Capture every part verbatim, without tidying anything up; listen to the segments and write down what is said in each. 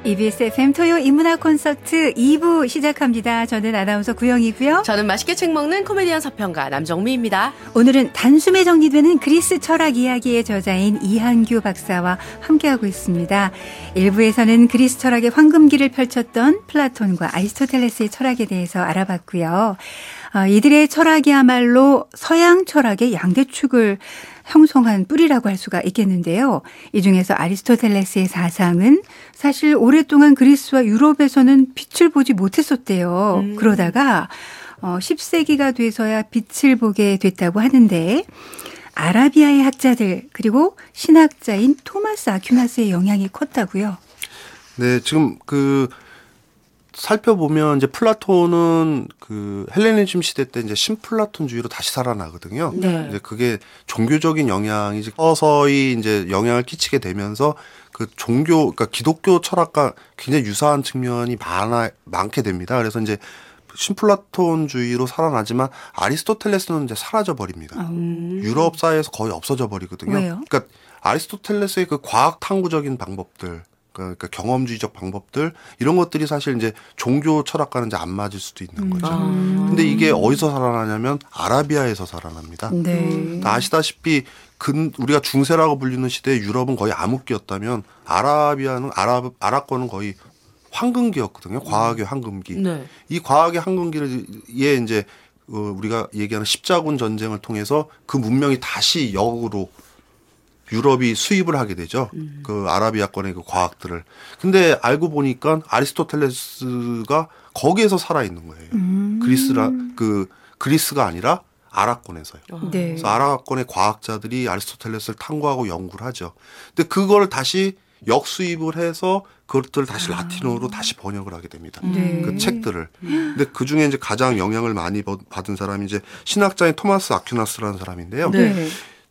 이비에스 에프엠 토요 인문학 콘서트 이 부 시작합니다. 저는 아나운서 구영이고요. 저는 맛있게 책 먹는 코미디언 서평가 남정미입니다. 오늘은 단숨에 정리되는 그리스 철학 이야기의 저자인 이한규 박사와 함께하고 있습니다. 일 부에서는 그리스 철학의 황금기를 펼쳤던 플라톤과 아리스토텔레스의 철학에 대해서 알아봤고요. 어, 이들의 철학이야말로 서양 철학의 양대축을 형성한 뿌리라고 할 수가 있겠는데요. 이 중에서 아리스토텔레스의 사상은 사실 오랫동안 그리스와 유럽에서는 빛을 보지 못했었대요. 음. 그러다가 어, 십 세기가 돼서야 빛을 보게 됐다고 하는데 아라비아의 학자들 그리고 신학자인 토마스 아퀴나스의 영향이 컸다고요. 네, 지금 그 살펴보면 이제 플라톤은 그 헬레니즘 시대 때 이제 신플라톤주의로 다시 살아나거든요. 네. 이제 그게 종교적인 영향이 이제 서서히 이제 영향을 끼치게 되면서 그 종교, 그러니까 기독교 철학과 굉장히 유사한 측면이 많아 많게 됩니다. 그래서 이제 신플라톤주의로 살아나지만 아리스토텔레스는 이제 사라져 버립니다. 음. 유럽 사회에서 거의 없어져 버리거든요. 왜요? 그러니까 아리스토텔레스의 그 과학 탐구적인 방법들. 그러니까 경험주의적 방법들 이런 것들이 사실 이제 종교 철학과는 이제 안 맞을 수도 있는 거죠. 음. 근데 이게 어디서 살아나냐면 아라비아에서 살아납니다. 네. 아시다시피 근 우리가 중세라고 불리는 시대에 유럽은 거의 암흑기였다면 아라비아는 아랍 아랍권은 거의 황금기였거든요. 과학의 황금기. 네. 이 과학의 황금기에 이제 우리가 얘기하는 십자군 전쟁을 통해서 그 문명이 다시 역으로 유럽이 수입을 하게 되죠. 음. 그 아라비아권의 그 과학들을. 근데 알고 보니까 아리스토텔레스가 거기에서 살아 있는 거예요. 음. 그리스라 그 그리스가 아니라 아랍권에서요. 네. 그래서 아랍권의 과학자들이 아리스토텔레스를 탐구하고 연구를 하죠. 근데 그걸 다시 역수입을 해서 그것들을 다시 라틴어로 아. 다시 번역을 하게 됩니다. 네. 그 책들을. 근데 그 중에 이제 가장 영향을 많이 받은 사람이 이제 신학자인 토마스 아퀴나스라는 사람인데요. 네.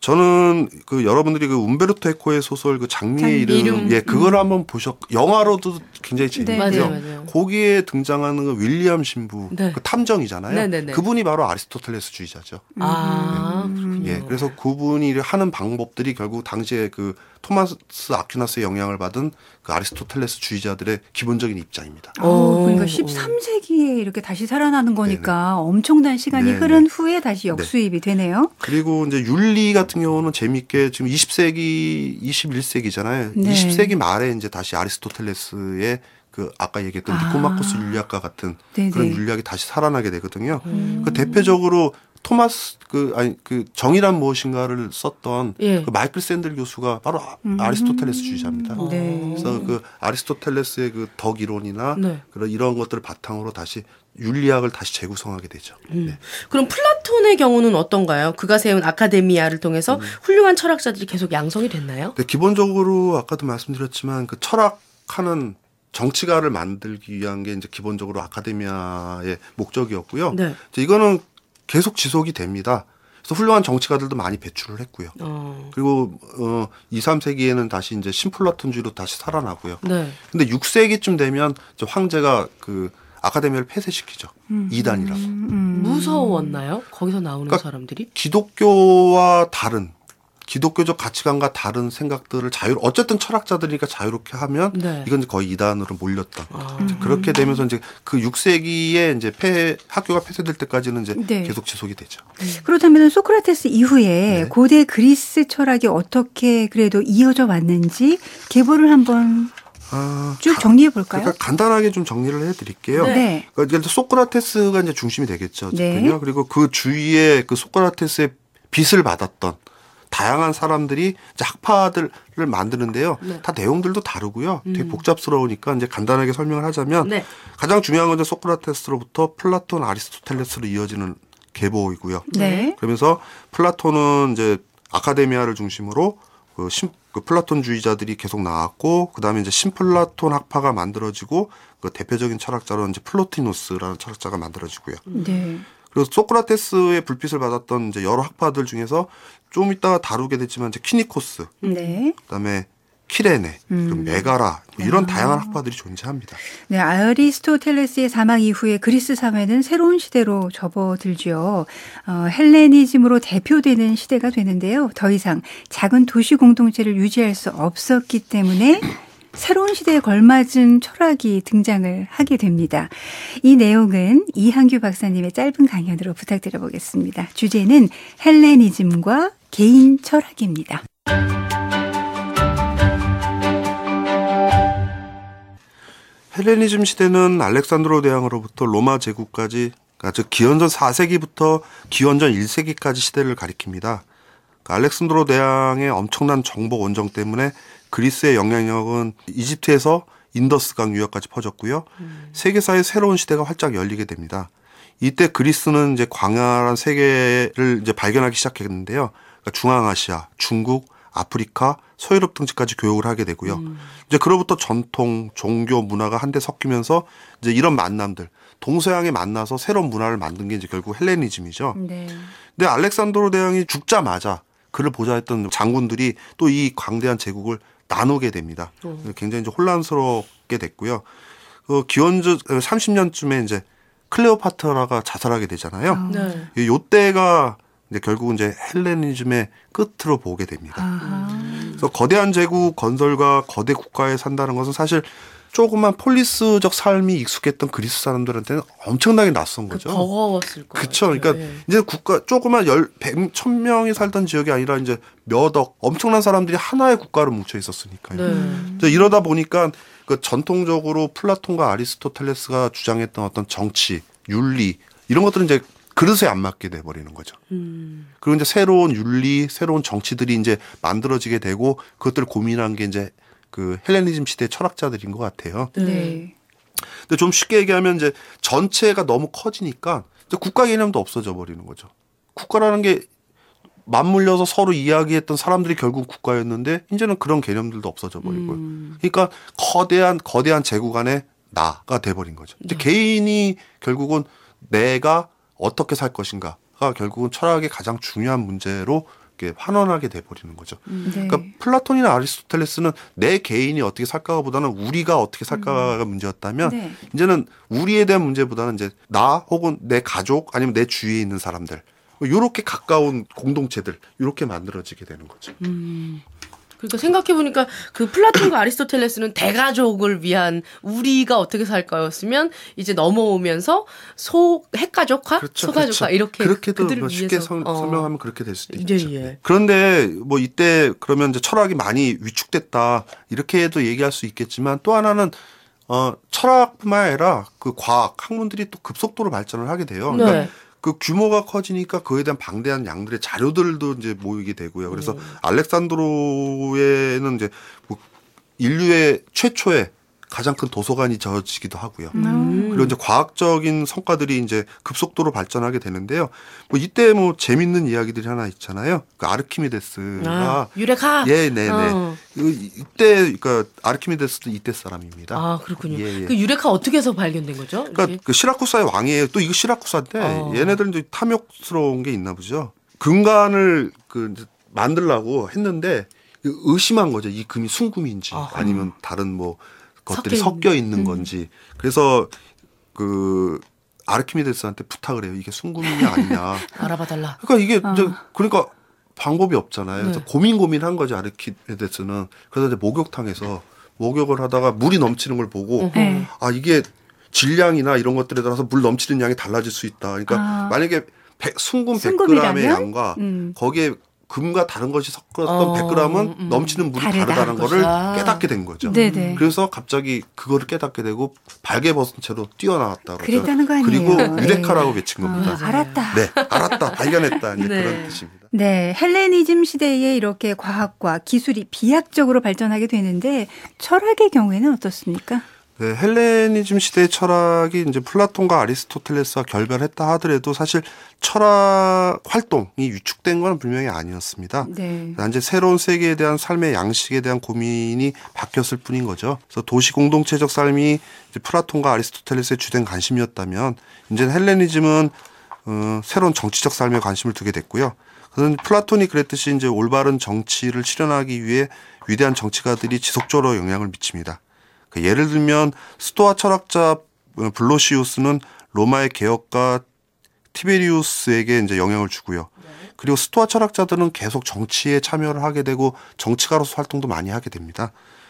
저는 그 여러분들이 그 움베르토 에코의 소설 그 장미의 이름, 이름. 예, 그걸 음. 한번 보셨, 영화로도 굉장히 재밌고요. 네. 맞아요, 맞아요. 거기에 등장하는 그 윌리엄 신부, 네. 그 탐정이잖아요. 네네네. 그분이 바로 아리스토텔레스주의자죠. 아, 음. 그렇군요. 예, 그래서 그분이 하는 방법들이 결국 당시에 그 토마스 아퀴나스의 영향을 받은 그 아리스토텔레스주의자들의 기본적인 입장입니다. 오, 그러니까 십삼 세기에 이렇게 다시 살아나는 거니까 네네. 엄청난 시간이 네네. 흐른 후에 다시 역수입이 네. 되네요. 그리고 이제 윤리 같은 경우는 재밌게 지금 이십 세기, 이십일 세기잖아요. 네. 이십 세기 말에 이제 다시 아리스토텔레스의 그 아까 얘기했던 아. 니코마코스 윤리학과 같은 네네. 그런 윤리학이 다시 살아나게 되거든요. 음. 그 대표적으로 토마스 그 아니 그 정의란 무엇인가를 썼던 예. 그 마이클 샌들 교수가 바로 음. 아리스토텔레스주의자입니다. 네. 그래서 그 아리스토텔레스의 그 덕 이론이나 네. 그런 이런 것들을 바탕으로 다시 윤리학을 다시 재구성하게 되죠. 음. 네. 그럼 플라톤의 경우는 어떤가요? 그가 세운 아카데미아를 통해서 음. 훌륭한 철학자들이 계속 양성이 됐나요? 네, 기본적으로 아까도 말씀드렸지만 그 철학하는 정치가를 만들기 위한 게 이제 기본적으로 아카데미아의 목적이었고요. 네. 이거는 계속 지속이 됩니다. 그래서 훌륭한 정치가들도 많이 배출을 했고요. 어. 그리고 어 이, 삼 세기에는 다시 이제 신플라톤주의로 다시 살아나고요. 네. 근데 육 세기쯤 되면 이제 황제가 그 아카데미아를 폐쇄시키죠. 음. 이단이라고. 음. 무서웠나요? 거기서 나오는 그러니까 사람들이? 기독교와 다른 기독교적 가치관과 다른 생각들을 자유 어쨌든 철학자들이니까 자유롭게 하면 네. 이건 이제 거의 이단으로 몰렸다. 아. 그렇게 되면서 이제 그 육 세기에 이제 폐 학교가 폐쇄될 때까지는 이제 네. 계속 지속이 되죠. 그렇다면 소크라테스 이후에 네. 고대 그리스 철학이 어떻게 그래도 이어져 왔는지 계보를 한번 아, 쭉 정리해 볼까요? 그러니까 간단하게 좀 정리를 해드릴게요. 네. 그러니까 소크라테스가 이제 중심이 되겠죠. 네. 그리고 그 주위에 그 소크라테스의 빚을 받았던 다양한 사람들이 이제 학파들을 만드는데요. 네. 다 내용들도 다르고요. 되게 음. 복잡스러우니까 이제 간단하게 설명을 하자면 네. 가장 중요한 건 이제 소크라테스로부터 플라톤, 아리스토텔레스로 이어지는 계보이고요. 네. 그러면서 플라톤은 이제 아카데미아를 중심으로 그, 신, 그 플라톤주의자들이 계속 나왔고, 그 다음에 이제 신플라톤 학파가 만들어지고, 그 대표적인 철학자로 이제 플로티노스라는 철학자가 만들어지고요. 네. 그리고 소크라테스의 불빛을 받았던 이제 여러 학파들 중에서 좀 이따가 다루게 됐지만 이제 키니코스, 네. 그다음에 키레네, 음. 그리고 메가라 뭐 이런 아. 다양한 학파들이 존재합니다. 네, 아리스토텔레스의 사망 이후에 그리스 사회는 새로운 시대로 접어들죠. 어, 헬레니즘으로 대표되는 시대가 되는데요. 더 이상 작은 도시 공동체를 유지할 수 없었기 때문에 새로운 시대에 걸맞은 철학이 등장을 하게 됩니다. 이 내용은 이한규 박사님의 짧은 강연으로 부탁드려보겠습니다. 주제는 헬레니즘과 개인 철학입니다. 헬레니즘 시대는 알렉산드로 대왕으로부터 로마 제국까지, 즉 기원전 사 세기부터 기원전 일 세기까지 시대를 가리킵니다. 알렉산드로 대왕의 엄청난 정복 원정 때문에 그리스의 영향력은 이집트에서 인더스강 유역까지 퍼졌고요. 음. 세계사의 새로운 시대가 활짝 열리게 됩니다. 이때 그리스는 이제 광활한 세계를 이제 발견하기 시작했는데요. 그러니까 중앙아시아, 중국, 아프리카, 서유럽 등지까지 교역을 하게 되고요. 음. 이제 그로부터 전통, 종교, 문화가 한데 섞이면서 이제 이런 만남들, 동서양에 만나서 새로운 문화를 만든 게 이제 결국 헬레니즘이죠. 네. 근데 알렉산드로 대왕이 죽자마자 그를 보좌했던 장군들이 또 이 광대한 제국을 나누게 됩니다. 오. 굉장히 이제 혼란스럽게 됐고요. 그 기원전 삼십 년쯤에 이제 클레오파트라가 자살하게 되잖아요. 아. 네. 요때가 이제 결국은 이제 헬레니즘의 끝으로 보게 됩니다. 아. 그래서 거대한 제국 건설과 거대 국가에 산다는 것은 사실 조그만 폴리스적 삶이 익숙했던 그리스 사람들한테는 엄청나게 낯선 거죠. 버거웠을 거예요. 그렇죠. 그러니까 네. 이제 국가 조그만 열, 백, 천 명이 살던 지역이 아니라 이제 몇 억, 엄청난 사람들이 하나의 국가로 뭉쳐 있었으니까요. 네. 이러다 보니까 그 전통적으로 플라톤과 아리스토텔레스가 주장했던 어떤 정치, 윤리 이런 것들은 이제 그릇에 안 맞게 돼버리는 거죠. 음. 그리고 이제 새로운 윤리, 새로운 정치들이 이제 만들어지게 되고 그것들을 고민한 게 이제 그 헬레니즘 시대 철학자들인 것 같아요. 네. 근데 좀 쉽게 얘기하면 이제 전체가 너무 커지니까 이제 국가 개념도 없어져 버리는 거죠. 국가라는 게 맞물려서 서로 이야기했던 사람들이 결국 국가였는데 이제는 그런 개념들도 없어져 버리고요. 음. 그러니까 거대한 거대한 제국 안에 나가 돼버린 거죠. 이제 네. 개인이 결국은 내가 어떻게 살 것인가가 결국은 철학의 가장 중요한 문제로 환원하게 돼버리는 거죠. 네. 그러니까 플라톤이나 아리스토텔레스는 내 개인이 어떻게 살까가 보다는 우리가 어떻게 살까가 음. 문제였다면 네. 이제는 우리에 대한 문제보다는 이제 나 혹은 내 가족 아니면 내 주위에 있는 사람들 이렇게 가까운 공동체들 이렇게 만들어지게 되는 거죠. 음. 그러니까 생각해보니까 그 플라톤과 아리스토텔레스는 대가족을 위한 우리가 어떻게 살까였으면 이제 넘어오면서 소 핵가족화, 그렇죠, 소가족화 그렇죠. 이렇게 그렇게도 그들을 뭐 쉽게 위해서. 성, 어. 설명하면 그렇게 될 수도 예, 있죠. 예. 그런데 뭐 이때 그러면 이제 철학이 많이 위축됐다 이렇게도 얘기할 수 있겠지만 또 하나는 어, 철학뿐만 아니라 그 과학 학문들이 또 급속도로 발전을 하게 돼요. 그러니까 네. 그 규모가 커지니까 그에 대한 방대한 양들의 자료들도 이제 모이게 되고요. 그래서 음. 알렉산드로에는 이제 뭐 인류의 최초의 가장 큰 도서관이 지어지기도 하고요. 음. 그리고 이제 과학적인 성과들이 이제 급속도로 발전하게 되는데요. 뭐 이때 뭐 재밌는 이야기들이 하나 있잖아요. 그 아르키메데스가 아, 유레카. 예, 네, 네. 어. 이때 그러니까 아르키메데스도 이때 사람입니다. 아, 그렇군요. 예, 예. 그 유레카 어떻게 해서 발견된 거죠? 그러니까 그 시라쿠사의 왕이에요. 또 이거 시라쿠사인데 어. 얘네들은 이제 탐욕스러운 게 있나 보죠. 금관을 그 만들려고 했는데 의심한 거죠. 이 금이 순금인지 아하. 아니면 다른 뭐 것들이 섞여 있는 건지. 음. 그래서 그 아르키메데스한테 부탁을 해요. 이게 순금이냐 아니냐. 알아봐달라. 그러니까 이게 어. 이제 그러니까 방법이 없잖아요. 그래서 네. 고민 고민한 거지 아르키메데스는. 그래서 이제 목욕탕에서 목욕을 하다가 물이 넘치는 걸 보고 네. 아 이게 질량이나 이런 것들에 따라서 물 넘치는 양이 달라질 수 있다. 그러니까 아. 만약에 백, 순금 백 그램의 양과 음. 거기에 금과 다른 것이 섞었던 어, 백 그램은 음, 넘치는 물이 다르다. 다르다는 거를 깨닫게 된 거죠. 네네. 그래서 갑자기 그거를 깨닫게 되고 발개 벗은 채로 뛰어나왔다. 그랬다는 거 아니에요. 그리고 유레카라고 외친 겁니다. 아, 알았다. 네, 알았다. 발견했다. 이제 네. 그런 뜻입니다. 네, 헬레니즘 시대에 이렇게 과학과 기술이 비약적으로 발전하게 되는데 철학의 경우에는 어떻습니까? 네, 헬레니즘 시대의 철학이 이제 플라톤과 아리스토텔레스와 결별했다 하더라도 사실 철학 활동이 위축된 건 분명히 아니었습니다. 네. 이제 새로운 세계에 대한 삶의 양식에 대한 고민이 바뀌었을 뿐인 거죠. 그래서 도시 공동체적 삶이 이제 플라톤과 아리스토텔레스의 주된 관심이었다면 이제 헬레니즘은 어, 새로운 정치적 삶에 관심을 두게 됐고요. 그래서 플라톤이 그랬듯이 이제 올바른 정치를 실현하기 위해 위대한 정치가들이 지속적으로 영향을 미칩니다. 예를 들면 스토아 철학자 블로시우스는 로마의 개혁가 티베리우스에게 이제 영향을 주고요. 그리고 스토아 철학자들은 계속 정치에 참여를 하게 되고 정치가로서 활동도 많이 하게 됩니다.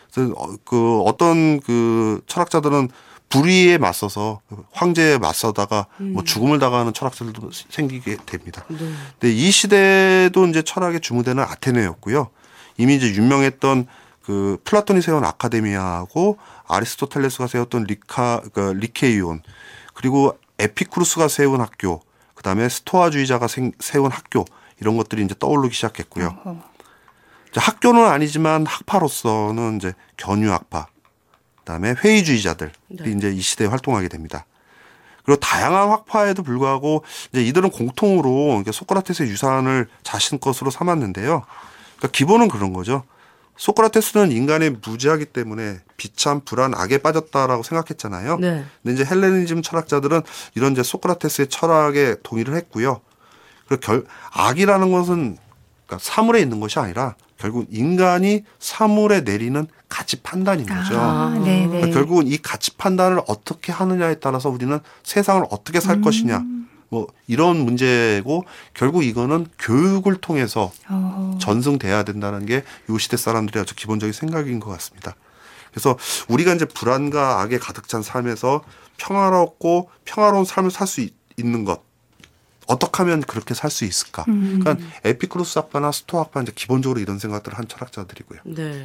그래서 그 어떤 그 철학자들은 불의에 맞서서 황제에 맞서다가 음. 뭐 죽음을 당하는 철학자들도 생기게 됩니다. 네. 근데 이 시대도 이제 철학의 주무대는 아테네였고요. 이미 이제 유명했던 그 플라톤이 세운 아카데미아하고 아리스토텔레스가 세웠던 리카, 그러니까 리케이온, 그리고 에피쿠루스가 세운 학교, 그 다음에 스토아주의자가 생, 세운 학교, 이런 것들이 이제 떠오르기 시작했고요. 어허. 학교는 아니지만 학파로서는 이제 견유학파, 그다음에 회의주의자들이 네. 이제 이 시대에 활동하게 됩니다. 그리고 다양한 학파에도 불구하고 이제 이들은 공통으로 소크라테스의 유산을 자신 것으로 삼았는데요. 그러니까 기본은 그런 거죠. 소크라테스는 인간의 무지하기 때문에 비참, 불안, 악에 빠졌다라고 생각했잖아요. 네. 근데 이제 헬레니즘 철학자들은 이런 이제 소크라테스의 철학에 동의를 했고요. 그리고 결, 악이라는 것은 그러니까 사물에 있는 것이 아니라 결국 인간이 사물에 내리는 가치 판단인 거죠. 아, 그러니까 결국은 이 가치 판단을 어떻게 하느냐에 따라서 우리는 세상을 어떻게 살 음. 것이냐, 뭐 이런 문제고 결국 이거는 교육을 통해서 어. 전승돼야 된다는 게 이 시대 사람들의 아주 기본적인 생각인 것 같습니다. 그래서 우리가 이제 불안과 악에 가득 찬 삶에서 평화롭고 평화로운 삶을 살 수 있는 것. 어떻게 하면 그렇게 살 수 있을까? 음. 그러니까 에피쿠로스 학파나 스토아 학파는 이제 기본적으로 이런 생각들을 한 철학자들이고요. 네.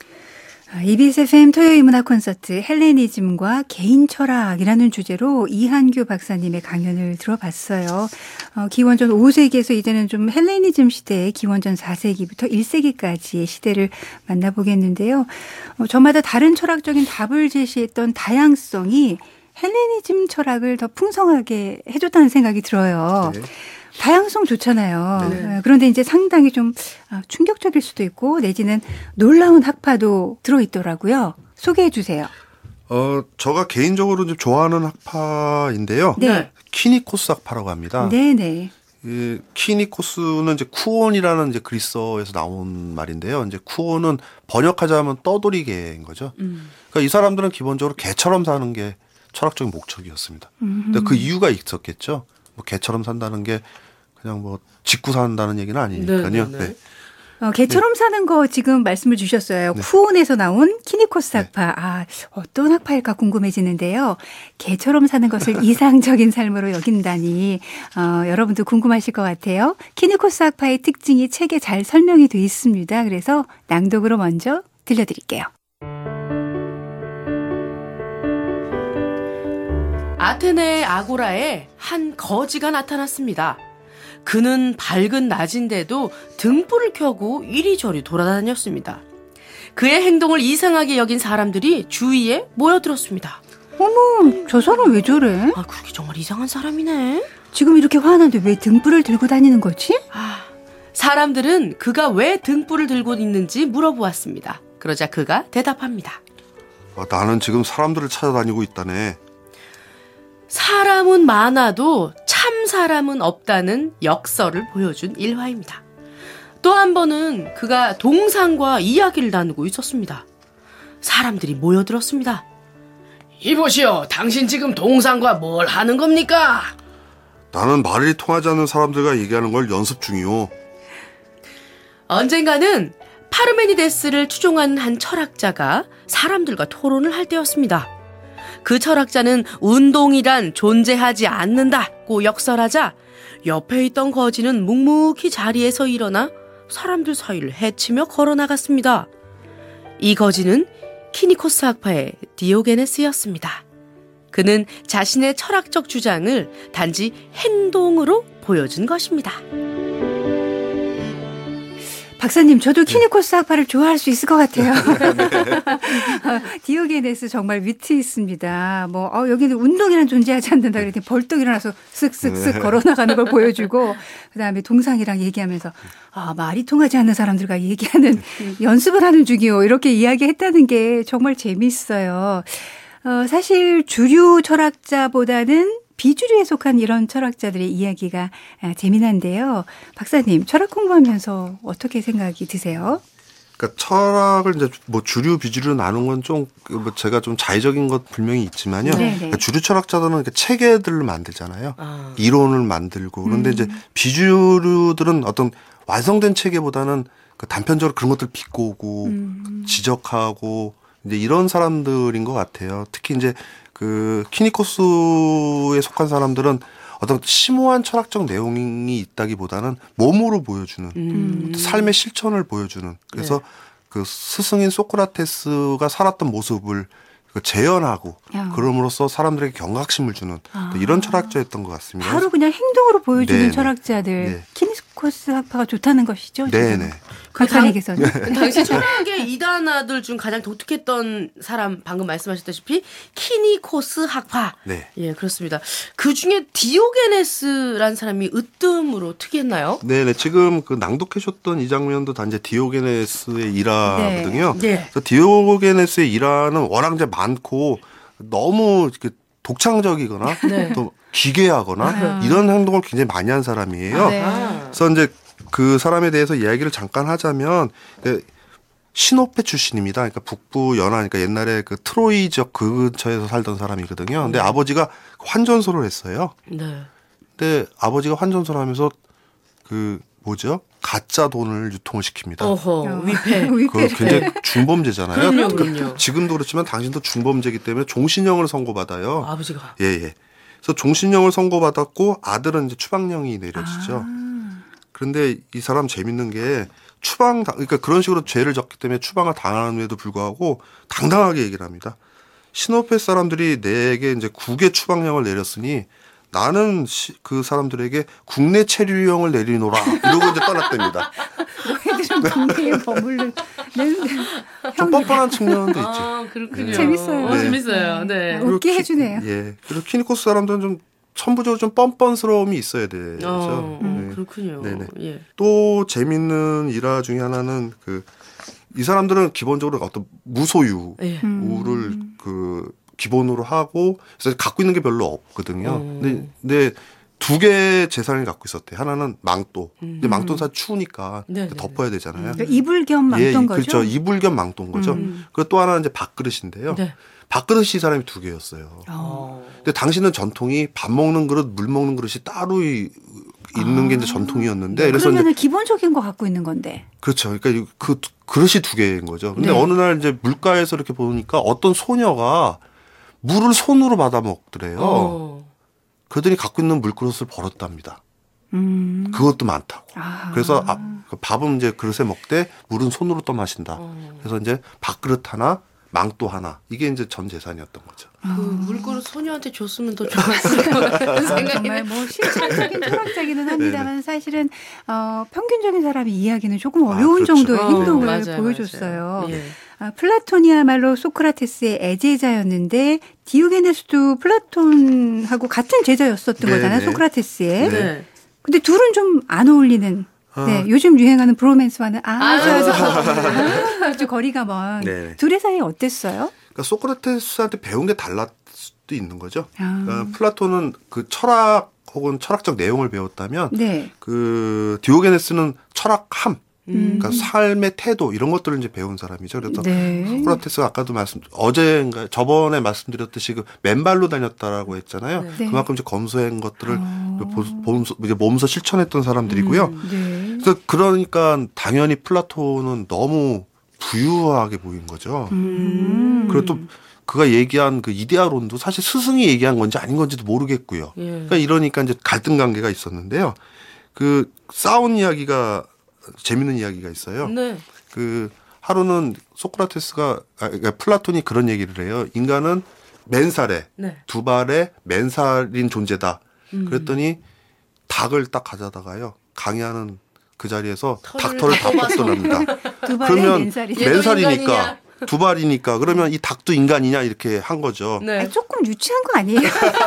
이비에스 에프엠 토요일 문화 콘서트 헬레니즘과 개인 철학이라는 주제로 이한규 박사님의 강연을 들어봤어요. 어, 기원전 오 세기에서 이제는 좀 헬레니즘 시대의 기원전 사 세기부터 일 세기까지의 시대를 만나보겠는데요. 어, 저마다 다른 철학적인 답을 제시했던 다양성이 헬레니즘 철학을 더 풍성하게 해줬다는 생각이 들어요. 네. 다양성 좋잖아요. 네. 그런데 이제 상당히 좀 충격적일 수도 있고 내지는 놀라운 학파도 들어있더라고요. 소개해 주세요. 어, 제가 개인적으로 좀 좋아하는 학파인데요. 네. 키니코스 학파라고 합니다. 네네. 이 키니코스는 이제 쿠온이라는 이제 그리스어에서 나온 말인데요. 이제 쿠온은 번역하자면 떠돌이개인 거죠. 음. 그러니까 이 사람들은 기본적으로 개처럼 사는 게 철학적인 목적이었습니다. 근데 그 이유가 있었겠죠. 뭐 개처럼 산다는 게 그냥 뭐 짓고 산다는 얘기는 아니니까요. 네, 네, 네. 어, 개처럼 네. 사는 거 지금 말씀을 주셨어요. 네. 쿠온에서 나온 키니코스 학파. 네. 아, 어떤 학파일까 궁금해지는데요. 개처럼 사는 것을 이상적인 삶으로 여긴다니 어, 여러분도 궁금하실 것 같아요. 키니코스 학파의 특징이 책에 잘 설명이 돼 있습니다. 그래서 낭독으로 먼저 들려드릴게요. 아테네의 아고라에 한 거지가 나타났습니다. 그는 밝은 낮인데도 등불을 켜고 이리저리 돌아다녔습니다. 그의 행동을 이상하게 여긴 사람들이 주위에 모여들었습니다. 어머, 저 사람 왜 저래? 아, 그게 정말 이상한 사람이네. 지금 이렇게 화나는데 왜 등불을 들고 다니는 거지? 아, 사람들은 그가 왜 등불을 들고 있는지 물어보았습니다. 그러자 그가 대답합니다. 아, 나는 지금 사람들을 찾아다니고 있다네. 사람은 많아도 참 사람은 없다는 역설을 보여준 일화입니다. 또 한 번은 그가 동상과 이야기를 나누고 있었습니다. 사람들이 모여들었습니다. 이보시오, 당신 지금 동상과 뭘 하는 겁니까? 나는 말이 통하지 않는 사람들과 얘기하는 걸 연습 중이오. 언젠가는 파르메니데스를 추종한 한 철학자가 사람들과 토론을 할 때였습니다. 그 철학자는 운동이란 존재하지 않는다고 역설하자 옆에 있던 거지는 묵묵히 자리에서 일어나 사람들 사이를 헤치며 걸어나갔습니다. 이 거지는 키니코스 학파의 디오게네스였습니다. 그는 자신의 철학적 주장을 단지 행동으로 보여준 것입니다. 박사님, 저도 키니코스 학파를 좋아할 수 있을 것 같아요. 디오게네스 정말 위트 있습니다. 뭐 어, 여기는 운동이란 존재하지 않는다 그랬더니 벌떡 일어나서 쓱쓱쓱 걸어나가는 걸 보여주고 그다음에 동상이랑 얘기하면서 아, 말이 통하지 않는 사람들과 얘기하는 연습을 하는 중이요. 이렇게 이야기했다는 게 정말 재미있어요. 어, 사실 주류 철학자보다는 비주류에 속한 이런 철학자들의 이야기가 재미난데요. 박사님, 철학 공부하면서 어떻게 생각이 드세요? 그러니까 철학을 이제 뭐 주류 비주류 나눈 건 좀 뭐 제가 좀 자의적인 것 분명히 있지만요. 그러니까 주류 철학자들은 이렇게 체계들을 만들잖아요. 아. 이론을 만들고 그런데 음. 이제 비주류들은 어떤 완성된 체계보다는 그 단편적으로 그런 것들 비꼬고 음. 지적하고 이제 이런 사람들인 것 같아요. 특히 이제 그 키니코스에 속한 사람들은 어떤 심오한 철학적 내용이 있다기보다는 몸으로 보여주는 음. 삶의 실천을 보여주는 그래서 네. 그 스승인 소크라테스가 살았던 모습을 재현하고 야. 그럼으로써 사람들에게 경각심을 주는 아. 이런 철학자였던 것 같습니다. 바로 그냥 행동으로 보여주는 네네. 철학자들. 네. 키니코스 학파가 좋다는 것이죠. 네네. 박사님께서는. 그 당시 철학의 이단아들 중 가장 독특했던 사람 방금 말씀하셨다시피 키니코스 학파. 네. 예, 그렇습니다. 그 중에 디오게네스라는 사람이 으뜸으로 특이했나요? 네네. 지금 그 낭독해줬던 이 장면도 다 이제 디오게네스의 일화거든요. 네. 네. 그래서 디오게네스의 일화는 워낙 이제 많고 너무 이렇게 독창적이거나 네. 또 기괴하거나 아. 이런 행동을 굉장히 많이 한 사람이에요. 네. 그래서 이제 그 사람에 대해서 이야기를 잠깐 하자면 신호페 출신입니다. 그러니까 북부 연안, 그러니까 옛날에 그 트로이 지역 그 근처에서 살던 사람이거든요. 근데 음. 아버지가 환전소를 했어요. 네. 근데 아버지가 환전소를 하면서 그 뭐죠? 가짜 돈을 유통을 시킵니다. 어허, 위패. 그 굉장히 중범죄잖아요. 그럼요, 그럼요. 지금도 그렇지만 당신도 중범죄이기 때문에 종신형을 선고받아요. 아버지가. 예, 예. 그래서 종신형을 선고받았고 아들은 이제 추방령이 내려지죠. 아. 그런데 이 사람 재밌는 게 추방, 그러니까 그런 식으로 죄를 졌기 때문에 추방을 당함에도 불구하고 당당하게 얘기를 합니다. 시노페 사람들이 내게 이제 국외 추방령을 내렸으니 나는 시, 그 사람들에게 국내 체류령을 내리노라 이러고 이제 떠났답니다. 너희들은 국내에 머물러. 좀 뻔뻔한 측면도 있지. 아, 그렇군요. 네. 재밌어요. 어, 재밌어요. 네. 웃게 키, 해주네요. 예. 그리고 키니코스 사람들은 좀 천부적으로 좀 뻔뻔스러움이 있어야 되죠. 어, 네. 그렇군요. 네네. 예. 또 재밌는 일화 중에 하나는 그 이 사람들은 기본적으로 어떤 무소유를 예. 음. 그 기본으로 하고 그래서 갖고 있는 게 별로 없거든요. 음. 근데, 근데 두 개의 재산을 갖고 있었대요. 하나는 망토. 음. 근데 망토는 사실 추우니까 네네네. 덮어야 되잖아요. 그러니까 이불 겸 망토인 예, 거죠? 그렇죠. 이불 겸 망토인 거죠. 음. 그리고 또 하나는 이제 밥그릇인데요. 네. 밥그릇이 이 사람이 두 개였어요. 어. 근데 당시는 전통이 밥 먹는 그릇, 물 먹는 그릇이 따로 이, 있는 아. 게 이제 전통이었는데 그래서 그러면 이제 기본적인 거 갖고 있는 건데. 그렇죠. 그러니까 그 그릇이 두 개인 거죠. 근데 네. 어느 날 이제 물가에서 이렇게 보니까 어떤 소녀가 물을 손으로 받아 먹더래요. 어. 그들이 갖고 있는 물그릇을 버렸답니다. 음. 그것도 많다고. 아. 그래서 아, 밥은 이제 그릇에 먹되 물은 손으로 떠 마신다. 어. 그래서 이제 밥그릇 하나, 망토 하나 이게 이제 전 재산이었던 거죠. 그 물그릇 소녀한테 줬으면 더 좋았을 것 같은 생각이 정말 뭐 실질적인 철학자기는 합니다만 사실은 어, 평균적인 사람의 이야기는 조금 어려운 아, 그렇죠. 정도의 어, 행동을 맞아요, 보여줬어요. 맞아요. 예. 아, 플라톤이야말로 소크라테스의 애제자였는데 디오게네스도 플라톤하고 같은 제자였었던 네, 거잖아요. 네. 소크라테스의. 네. 네. 근데 둘은 좀 안 어울리는. 아. 네, 요즘 유행하는 브로맨스와는 아주 아유. 아주, 아주 거리가 먼. 네. 둘의 사이 어땠어요? 그러니까 소크라테스한테 배운 게 달랐 수도 있는 거죠. 아. 그러니까 플라톤은 그 철학 혹은 철학적 내용을 배웠다면 네. 그 디오게네스는 철학함, 음. 그러니까 삶의 태도 이런 것들을 이제 배운 사람이죠. 그래서 네. 소크라테스가 아까도 말씀 어제인가 저번에 말씀드렸듯이 그 맨발로 다녔다라고 했잖아요. 네. 네. 그만큼 이제 검소한 것들을 어. 몸소, 이제 몸소 실천했던 사람들이고요. 음. 네. 그래서 그러니까 당연히 플라톤은 너무 부유하게 보인 거죠. 음. 그리고 또 그가 얘기한 그 이데아론도 사실 스승이 얘기한 건지 아닌 건지도 모르겠고요. 예. 그러니까 이러니까 이제 갈등 관계가 있었는데요. 그 싸운 이야기가 재밌는 이야기가 있어요. 네. 그 하루는 소크라테스가 아, 그러니까 플라톤이 그런 얘기를 해요. 인간은 맨살에 네. 두 발에 맨살인 존재다. 음. 그랬더니 닭을 딱 가져다가요. 강의하는 그 자리에서 털을 닭털을 다 뽑아서. 벗겨납니다. 두 발에 그러면 맨살이. 얘도 맨살이니까 인간이냐? 두 발이니까 그러면 이 닭도 인간이냐 이렇게 한 거죠. 네. 아, 조금 유치한 거 아니에요?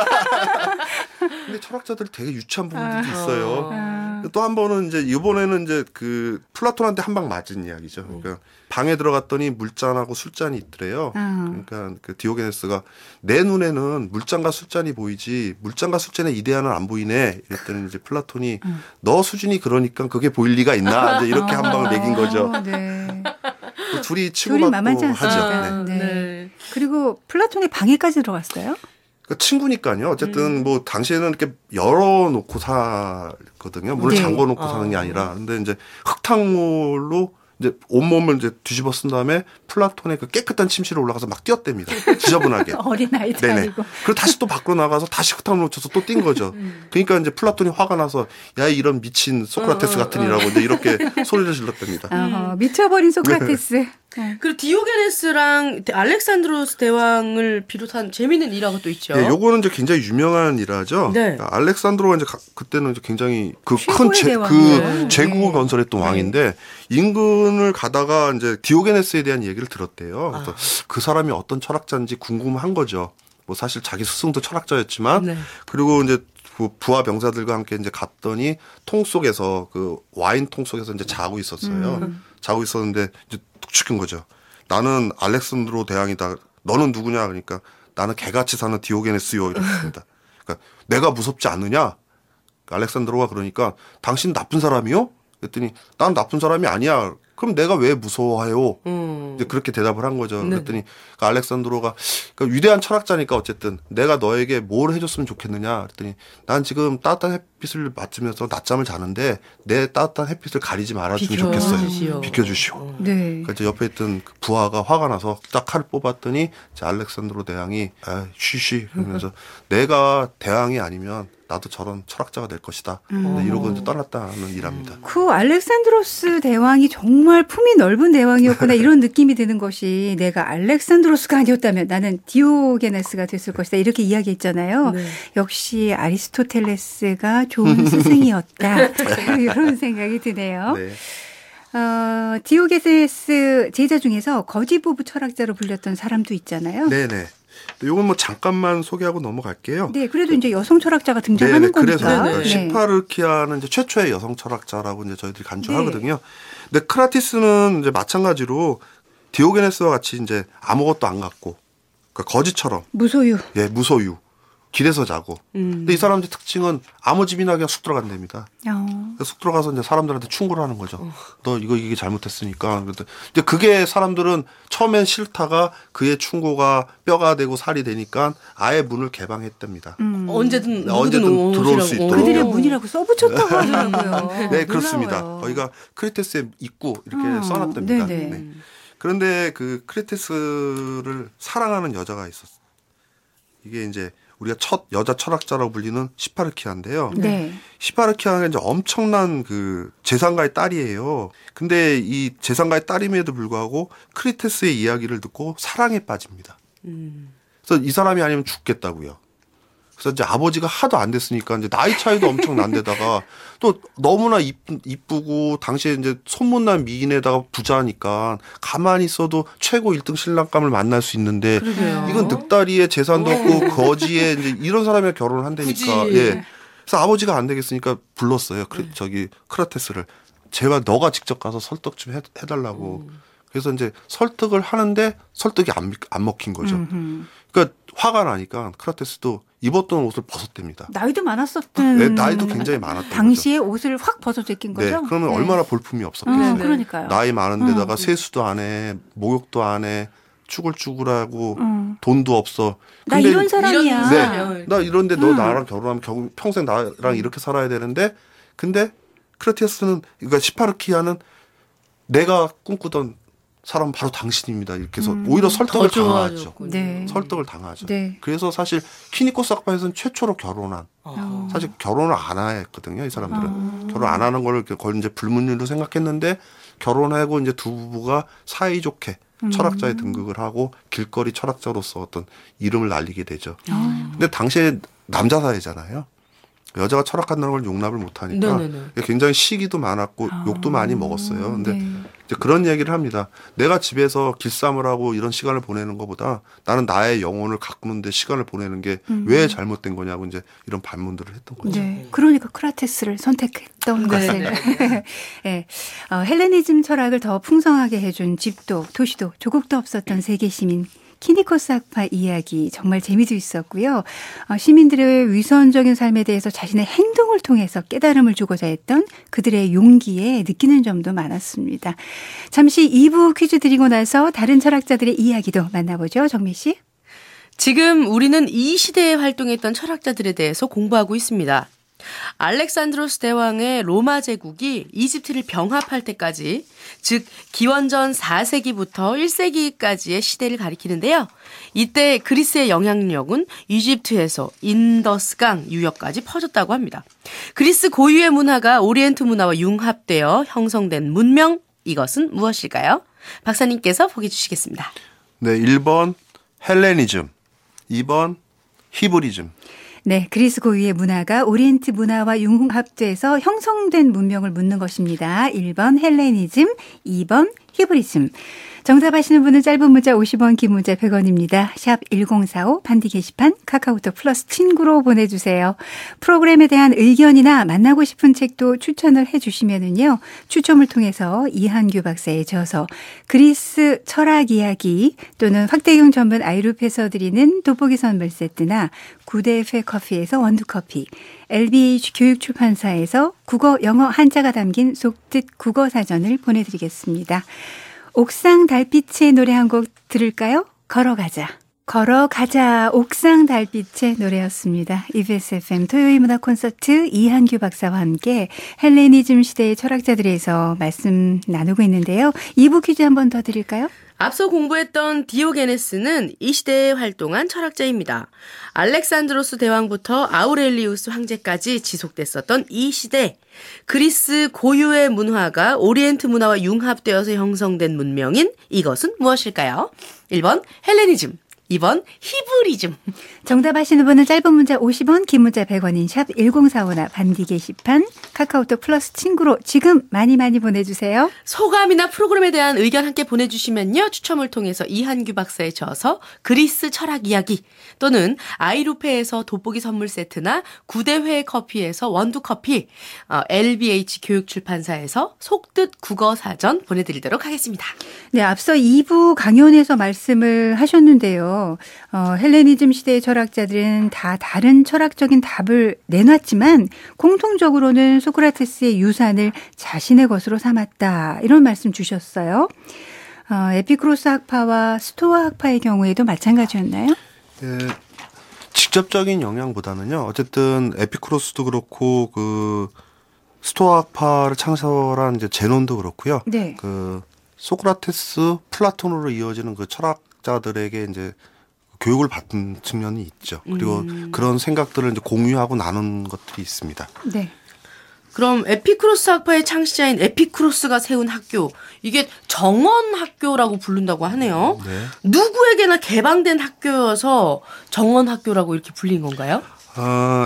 근데 철학자들 되게 유치한 부분들이 아. 있어요. 아. 또 한 번은 이제 이번에는 이제 그 플라톤한테 한 방 맞은 이야기죠. 그러니까 방에 들어갔더니 물잔하고 술잔이 있더래요. 아. 그러니까 그 디오게네스가 내 눈에는 물잔과 술잔이 보이지 물잔과 술잔의 이데아는 안 보이네. 이랬더니 이제 플라톤이 음. 너 수준이 그러니까 그게 보일 리가 있나 이제 이렇게 한 방을 매긴 거죠. 어, 네. 둘이 둘이 만만치 치고받고 않습니다. 하죠. 아, 네. 네. 네. 그리고 플라톤의 방에까지 들어갔어요? 친구니까요. 어쨌든 음. 뭐 당시에는 이렇게 열어놓고 살거든요. 문을 네. 잠궈놓고 어. 사는 게 아니라. 근데 이제 흙탕물로 이제 온몸을 이제 뒤집어 쓴 다음에 플라톤의 그 깨끗한 침실에 올라가서 막 뛰었답니다. 지저분하게. 어린 아이도 아니고. 그리고 다시 또 밖으로 나가서 다시 흙탕물 놓쳐서 또 뛴 거죠. 음. 그러니까 이제 플라톤이 화가 나서 야 이런 미친 소크라테스 같으니라고 이제 이렇게 소리를 질렀답니다. 어, 미쳐버린 소크라테스. 네. 네. 그리고 디오게네스랑 알렉산드로스 대왕을 비롯한 재미있는 일화가 또 있죠. 네, 요거는 이제 굉장히 유명한 일화죠. 네. 그러니까 알렉산드로가 이제 가, 그때는 이제 굉장히 그 큰 그 제국을 건설했던 네. 왕인데 인근을 가다가 이제 디오게네스에 대한 얘기를 들었대요. 그래서 아. 그 사람이 어떤 철학자인지 궁금한 거죠. 뭐 사실 자기 스승도 철학자였지만 네. 그리고 이제 부하 병사들과 함께 이제 갔더니 통 속에서 그 와인 통 속에서 이제 자고 있었어요. 음. 자고 있었는데 이제 툭 치킨 거죠. 나는 알렉산드로 대왕이다. 너는 누구냐? 그러니까 나는 개같이 사는 디오게네스요. 이렇게 했습니다. 그러니까 내가 무섭지 않느냐? 알렉산드로가 그러니까 당신 나쁜 사람이요? 그랬더니 난 나쁜 사람이 아니야. 그럼 내가 왜 무서워해요? 음. 이제 그렇게 대답을 한 거죠. 네네. 그랬더니 그 알렉산드로가 그러니까 위대한 철학자니까 어쨌든 내가 너에게 뭘 해줬으면 좋겠느냐? 그랬더니 난 지금 따뜻한 햇빛을 맞으면서 낮잠을 자는데 내 따뜻한 햇빛을 가리지 말아주면 좋겠어요. 주시오. 비켜주시오. 네. 그래서 옆에 있던 그 부하가 화가 나서 딱 칼을 뽑았더니 이제 알렉산드로 대왕이 아, 쉬쉬 그러면서 내가 대왕이 아니면 나도 저런 철학자가 될 것이다. 음. 이러고 이제 떠났다는 일합니다. 그 알렉산드로스 대왕이 정말 품이 넓은 대왕이었구나 이런 느낌이 드는 것이 내가 알렉산드로스가 아니었다면 나는 디오게네스가 됐을 것이다 이렇게 이야기했잖아요. 네. 역시 아리스토텔레스가 좋은 스승이었다. 이런 생각이 드네요. 네. 어, 디오게네스 제자 중에서 거지 부부 철학자로 불렸던 사람도 있잖아요. 네네. 요건 뭐 잠깐만 소개하고 넘어갈게요. 네, 그래도 이제 여성 철학자가 등장하는 네네, 거니까. 그래서 네. 시파르키아는 이제 최초의 여성 철학자라고 이제 저희들이 간주하거든요. 네. 근데 크라티스는 이제 마찬가지로 디오게네스와 같이 이제 아무것도 안 갖고 그러니까 거지처럼 무소유. 예, 무소유. 길에서 자고. 음. 근데 이 사람들 특징은 아무 집이나 그냥 쑥 들어간답니다. 어. 쑥 들어가서 이제 사람들한테 충고를 하는 거죠. 어. 너 이거 이게 잘못했으니까. 근데 그게 사람들은 처음엔 싫다가 그의 충고가 뼈가 되고 살이 되니까 아예 문을 개방했답니다. 음. 언제든 언제든 들어올 수 있도록. 그들의 문이라고 써붙였다고 하더라고요. 네, 그렇습니다. 거기가 크레테스의 입구 이렇게 어. 써놨답니다. 네. 그런데 그 크레테스를 사랑하는 여자가 있었어요. 이게 이제 우리가 첫 여자 철학자라고 불리는 시파르키아인데요. 네. 시파르키아가 이제 엄청난 그 재상가의 딸이에요. 근데 이 재상가의 딸임에도 불구하고 크리테스의 이야기를 듣고 사랑에 빠집니다. 음. 그래서 이 사람이 아니면 죽겠다고요. 그래서 이제 아버지가 하도 안 됐으니까 이제 나이 차이도 엄청 난데다가 또 너무나 이쁘, 이쁘고 당시에 이제 소문난 미인에다가 부자니까 가만히 있어도 최고 일 등 신랑감을 만날 수 있는데 그러게요. 이건 늑다리에 재산도 없고 거지에 이제 이런 사람이랑 결혼을 한다니까. 예. 그래서 아버지가 안 되겠으니까 불렀어요. 그, 저기 크라테스를. 제발 너가 직접 가서 설득 좀 해, 해달라고. 음. 그래서 이제 설득을 하는데 설득이 안, 안 먹힌 거죠. 음흠. 그러니까 화가 나니까 크라테스도 입었던 옷을 벗었답니다. 나이도 많았었던. 네, 나이도 굉장히 많았던 당시에 거죠. 옷을 확 벗어 제낀 거죠. 네, 그러면 네. 얼마나 볼품이 없었겠어요. 음, 그러니까요. 나이 많은 데다가 음. 세수도 안 해, 목욕도 안 해, 쭈글쭈글하고 음. 돈도 없어. 나 이런 사람이야. 네, 나 이런데 너 음. 나랑 결혼하면 결국 평생 나랑 이렇게 살아야 되는데 근데 크레테스는 그러니까 시파르키아는 내가 꿈꾸던 사람은 바로 당신입니다. 이렇게 해서 음, 오히려 설득을 당하죠. 네. 설득을 당하죠. 네. 그래서 사실 키니코스 악바에서는 최초로 결혼한 어. 사실 결혼을 안 했거든요. 이 사람들은 어. 결혼 안 하는 걸 거의 이제 불문율로 생각했는데 결혼하고 이제 두 부부가 사이좋게 음. 철학자에 등극을 하고 길거리 철학자로서 어떤 이름을 날리게 되죠. 어. 근데 당시에 남자 사회잖아요. 여자가 철학한다는 걸 용납을 못하니까 네네네. 굉장히 시기도 많았고 아. 욕도 많이 먹었어요. 근데 네. 이제 그런 얘기를 합니다. 내가 집에서 길쌈을 하고 이런 시간을 보내는 것보다 나는 나의 영혼을 가꾸는 데 시간을 보내는 게 왜 음. 잘못된 거냐고 이제 이런 반문들을 했던 거죠. 네. 그러니까 크라테스를 선택했던 것을. 네. 어, 헬레니즘 철학을 더 풍성하게 해준 집도 도시도 조국도 없었던 세계 시민. 키니코스 악파 이야기 정말 재미도 있었고요. 어, 시민들의 위선적인 삶에 대해서 자신의 행동을 통해서 깨달음을 주고자 했던 그들의 용기에 느끼는 점도 많았습니다. 잠시 이 부 퀴즈 드리고 나서 다른 철학자들의 이야기도 만나보죠. 정미 씨. 지금 우리는 이 시대에 활동했던 철학자들에 대해서 공부하고 있습니다. 알렉산드로스 대왕의 로마 제국이 이집트를 병합할 때까지, 즉 기원전 사 세기부터 일 세기까지의 시대를 가리키는데요. 이때 그리스의 영향력은 이집트에서 인더스강 유역까지 퍼졌다고 합니다. 그리스 고유의 문화가 오리엔트 문화와 융합되어 형성된 문명, 이것은 무엇일까요? 박사님께서 보기 주시겠습니다. 네, 일 번 헬레니즘, 이 번 히브리즘. 네, 그리스 고유의 문화가 오리엔트 문화와 융합돼서 형성된 문명을 묻는 것입니다. 일 번 헬레니즘, 이 번 히브리즘. 정답 아시는 분은 짧은 문자 오십 원, 긴 문자 백 원입니다. 샵 일공사오 반디 게시판 카카오톡 플러스 친구로 보내주세요. 프로그램에 대한 의견이나 만나고 싶은 책도 추천을 해주시면은요. 추첨을 통해서 이한규 박사의 저서 그리스 철학 이야기 또는 확대경 전문 아이룹에서 드리는 돋보기 선물 세트나 구대회 커피에서 원두커피, 엘비에이치 교육출판사에서 국어 영어 한자가 담긴 속뜻 국어사전을 보내드리겠습니다. 옥상 달빛의 노래 한 곡 들을까요? 걸어가자. 걸어가자. 옥상 달빛의 노래였습니다. 이비에스 에프엠 토요일 문화 콘서트 이한규 박사와 함께 헬레니즘 시대의 철학자들에서 말씀 나누고 있는데요. 이 부 퀴즈 한 번 더 드릴까요? 앞서 공부했던 디오게네스는 이 시대에 활동한 철학자입니다. 알렉산드로스 대왕부터 아우렐리우스 황제까지 지속됐었던 이 시대, 그리스 고유의 문화가 오리엔트 문화와 융합되어서 형성된 문명인 이것은 무엇일까요? 일 번 헬레니즘, 이 번 히브리즘. 정답 아시는 분은 짧은 문자 오십 원, 긴 문자 백 원인 샵 일공사오나 반디 게시판 카카오톡 플러스 친구로 지금 많이 많이 보내주세요. 소감이나 프로그램에 대한 의견 함께 보내주시면요. 추첨을 통해서 이한규 박사의 저서 그리스 철학 이야기 또는 아이루페에서 돋보기 선물 세트나 구대회 커피에서 원두커피, 어, 엘비에이치 교육출판사에서 속뜻 국어사전 보내드리도록 하겠습니다. 네, 앞서 이 부 강연에서 말씀을 하셨는데요. 어, 헬레니즘 시대의 철학자들은 다 다른 철학적인 답을 내놨지만 공통적으로는 소크라테스의 유산을 자신의 것으로 삼았다. 이런 말씀 주셨어요. 어, 에피쿠로스 학파와 스토아 학파의 경우에도 마찬가지였나요? 예, 직접적인 영향보다는요. 어쨌든 에피쿠로스도 그렇고 그 스토아 학파를 창설한 이제 제논도 그렇고요. 네. 그 소크라테스, 플라톤으로 이어지는 그 철학자들에게 이제 교육을 받은 측면이 있죠. 그리고 음. 그런 생각들을 이제 공유하고 나눈 것들이 있습니다. 네. 그럼 에피쿠로스 학파의 창시자인 에피쿠로스가 세운 학교, 이게 정원 학교라고 부른다고 하네요. 네. 누구에게나 개방된 학교여서 정원 학교라고 이렇게 불린 건가요? 아,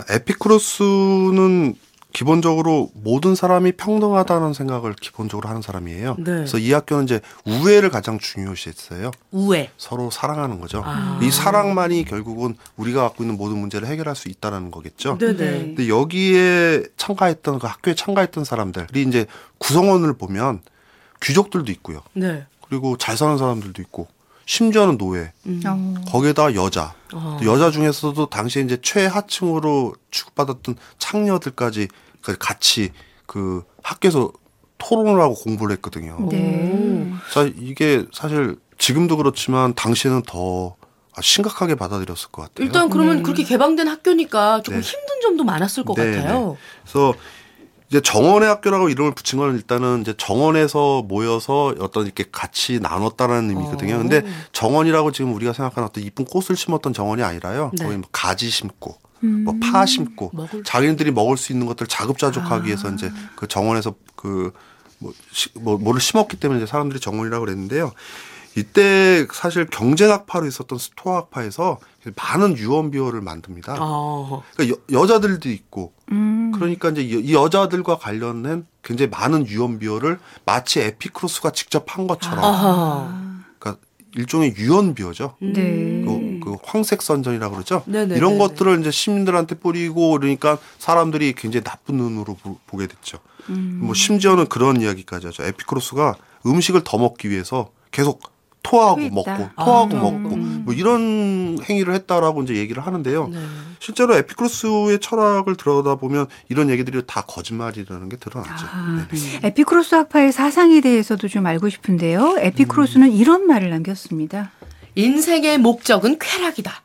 에피쿠로스는 기본적으로 모든 사람이 평등하다는 생각을 기본적으로 하는 사람이에요. 네. 그래서 이 학교는 이제 우애를 가장 중요시했어요. 우애. 서로 사랑하는 거죠. 아. 이 사랑만이 결국은 우리가 갖고 있는 모든 문제를 해결할 수 있다는 거겠죠. 네네. 근데 여기에 참가했던 그 학교에 참가했던 사람들이 이제 구성원을 보면 귀족들도 있고요. 네. 그리고 잘 사는 사람들도 있고 심지어는 노예. 음. 어. 거기에다 여자. 어. 여자 중에서도 당시에 이제 최하층으로 취급받았던 창녀들까지 같이 그 학교에서 토론을 하고 공부를 했거든요. 네. 자, 이게 사실 지금도 그렇지만 당시에는 더 심각하게 받아들였을 것 같아요. 일단 그러면 네. 그렇게 개방된 학교니까 조금 네. 힘든 점도 많았을 것 네, 같아요. 네. 그래서 이제 정원의 학교라고 이름을 붙인 건 일단은 이제 정원에서 모여서 어떤 이렇게 같이 나눴다는 의미거든요. 어. 근데 정원이라고 지금 우리가 생각하는 어떤 이쁜 꽃을 심었던 정원이 아니라요. 네. 거기 뭐 가지 심고 음. 뭐 파 심고 먹을 자기네들이 먹을 수 있는 것들 자급자족하기 아. 위해서 이제 그 정원에서 그 뭐, 시, 뭐 뭐를 심었기 때문에 이제 사람들이 정원이라고 그랬는데요. 이때 사실 경쟁학파로 있었던 스토아학파에서 많은 유언비어를 만듭니다. 어. 그러니까 여, 여자들도 있고 음. 그러니까 이제 이 여자들과 관련된 굉장히 많은 유언비어를 마치 에피쿠로스가 직접 한 것처럼 아하. 그러니까 일종의 유언비어죠. 네. 그, 그 황색선전이라고 그러죠. 네네네네. 이런 것들을 이제 시민들한테 뿌리고 그러니까 사람들이 굉장히 나쁜 눈으로 보, 보게 됐죠. 음. 뭐 심지어는 그런 이야기까지 하죠. 에피쿠로스가 음식을 더 먹기 위해서 계속 토하고 토했다. 먹고 토하고 아, 먹고 음. 뭐 이런 행위를 했다라고 이제 얘기를 하는데요. 네. 실제로 에피쿠로스의 철학을 들여다보면 이런 얘기들이 다 거짓말이라는 게 드러나죠. 아, 네. 에피쿠로스 학파의 사상에 대해서도 좀 알고 싶은데요. 에피쿠로스는 이런 말을 남겼습니다. 인생의 목적은 쾌락이다.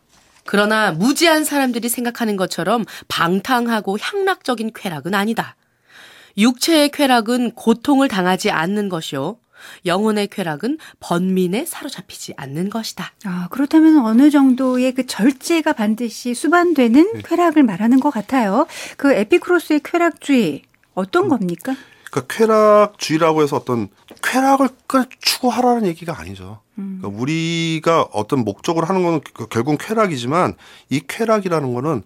그러나 무지한 사람들이 생각하는 것처럼 방탕하고 향락적인 쾌락은 아니다. 육체의 쾌락은 고통을 당하지 않는 것이요. 영혼의 쾌락은 번민에 사로잡히지 않는 것이다. 아, 그렇다면 어느 정도의 그 절제가 반드시 수반되는 네. 쾌락을 말하는 것 같아요. 그 에피쿠로스의 쾌락주의 어떤 음. 겁니까? 그러니까 쾌락주의라고 해서 어떤 쾌락을 추구하라는 얘기가 아니죠. 음. 그러니까 우리가 어떤 목적으로 하는 건 결국은 쾌락이지만 이 쾌락이라는 거는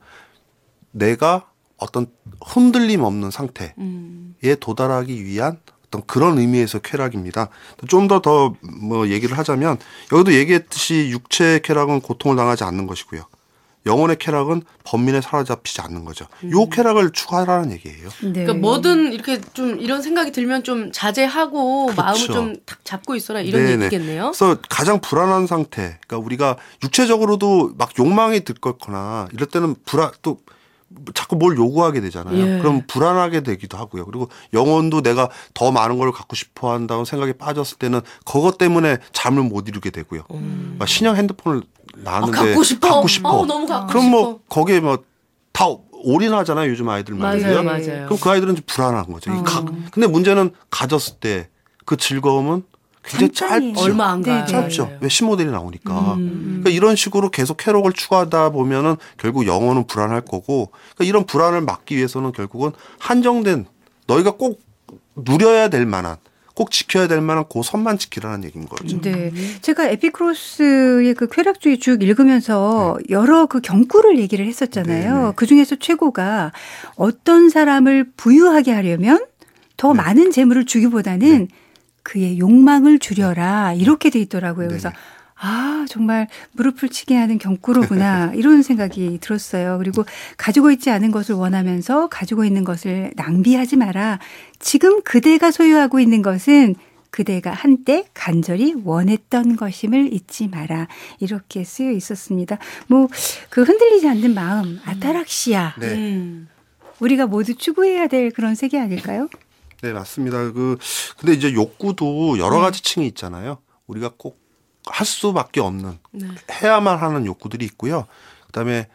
내가 어떤 흔들림 없는 상태에 음. 도달하기 위한 어떤 그런 의미에서 쾌락입니다. 좀 더 더 뭐 얘기를 하자면 여기도 얘기했듯이 육체의 쾌락은 고통을 당하지 않는 것이고요. 영혼의 쾌락은 번민에 사로잡히지 않는 거죠. 음. 요 쾌락을 추구하라는 얘기예요. 네. 그러니까 뭐든 이렇게 좀 이런 생각이 들면 좀 자제하고 그렇죠. 마음을 좀 탁 잡고 있어라 이런 네네. 얘기겠네요. 그래서 가장 불안한 상태. 그러니까 우리가 육체적으로도 막 욕망이 들거나 이럴 때는 불안 또 자꾸 뭘 요구하게 되잖아요. 예. 그럼 불안하게 되기도 하고요. 그리고 영혼도 내가 더 많은 걸 갖고 싶어 한다는 생각에 빠졌을 때는 그것 때문에 잠을 못 이루게 되고요. 음. 신형 핸드폰을 나왔는데 아, 갖고 싶어. 갖고 싶어. 어, 너무 갖고 그럼 싶어. 뭐 거기에 뭐 다 올인하잖아요. 요즘 아이들 말이에요. 맞아요, 맞아요. 그럼 그 아이들은 좀 불안한 거죠. 어. 가, 근데 문제는 가졌을 때 그 즐거움은 굉장히 짧죠. 얼마 안 가요. 짧죠. 왜 신모델이 나오니까. 음. 그러니까 이런 식으로 계속 쾌락을 추구하다 보면은 결국 영혼은 불안할 거고 그러니까 이런 불안을 막기 위해서는 결국은 한정된 너희가 꼭 누려야 될 만한 꼭 지켜야 될 만한 그 선만 지키라는 얘기인 거죠. 네. 제가 에피쿠로스의 그 쾌락주의 쭉 읽으면서 네. 여러 그 경구를 얘기를 했었잖아요. 네네. 그중에서 최고가 어떤 사람을 부유하게 하려면 더 네. 많은 재물을 주기보다는 네. 그의 욕망을 줄여라 이렇게 돼 있더라고요. 그래서 네네. 아 정말 무릎을 치게 하는 경구로구나 이런 생각이 들었어요. 그리고 가지고 있지 않은 것을 원하면서 가지고 있는 것을 낭비하지 마라. 지금 그대가 소유하고 있는 것은 그대가 한때 간절히 원했던 것임을 잊지 마라. 이렇게 쓰여 있었습니다. 뭐 그 흔들리지 않는 마음 아타락시아. 네. 음. 우리가 모두 추구해야 될 그런 세계 아닐까요? 네, 맞습니다. 그, 근데 이제 욕구도 여러 가지 네. 층이 있잖아요. 우리가 꼭 할 수밖에 없는, 네. 해야만 하는 욕구들이 있고요. 그 다음에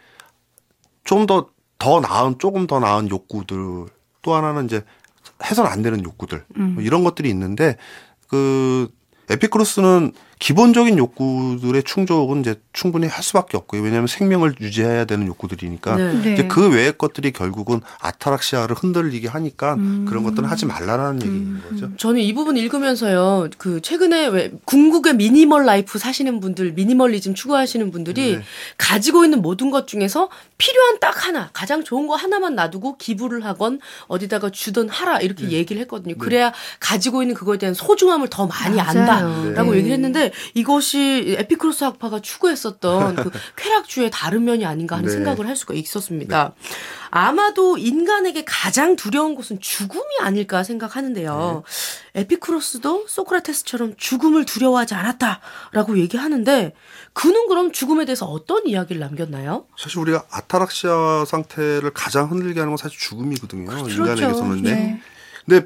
좀 더, 더 나은, 조금 더 나은 욕구들, 또 하나는 이제 해서는 안 되는 욕구들, 음. 뭐 이런 것들이 있는데, 그, 에피쿠로스는 기본적인 욕구들의 충족은 이제 충분히 할 수밖에 없고요. 왜냐하면 생명을 유지해야 되는 욕구들이니까 네. 이제 그 외의 것들이 결국은 아타락시아를 흔들리게 하니까 음. 그런 것들은 하지 말라라는 음. 얘기인 거죠. 저는 이 부분 읽으면서요. 그 최근에 왜 궁극의 미니멀 라이프 사시는 분들, 미니멀리즘 추구하시는 분들이 네. 가지고 있는 모든 것 중에서 필요한 딱 하나, 가장 좋은 거 하나만 놔두고 기부를 하건 어디다가 주든 하라 이렇게 네. 얘기를 했거든요. 그래야 네. 가지고 있는 그거에 대한 소중함을 더 많이 맞아요. 안다라고 네. 얘기를 했는데 이것이 에피쿠로스 학파가 추구했었던 그 쾌락주의 다른 면이 아닌가 하는 네. 생각을 할 수가 있었습니다. 네. 아마도 인간에게 가장 두려운 것은 죽음이 아닐까 생각하는데요. 네. 에피쿠로스도 소크라테스처럼 죽음을 두려워하지 않았다라고 얘기하는데 그는 그럼 죽음에 대해서 어떤 이야기를 남겼나요? 사실 우리가 아타락시아 상태를 가장 흔들게 하는 건 사실 죽음이거든요. 그렇죠. 인간에게서는. 네. 근데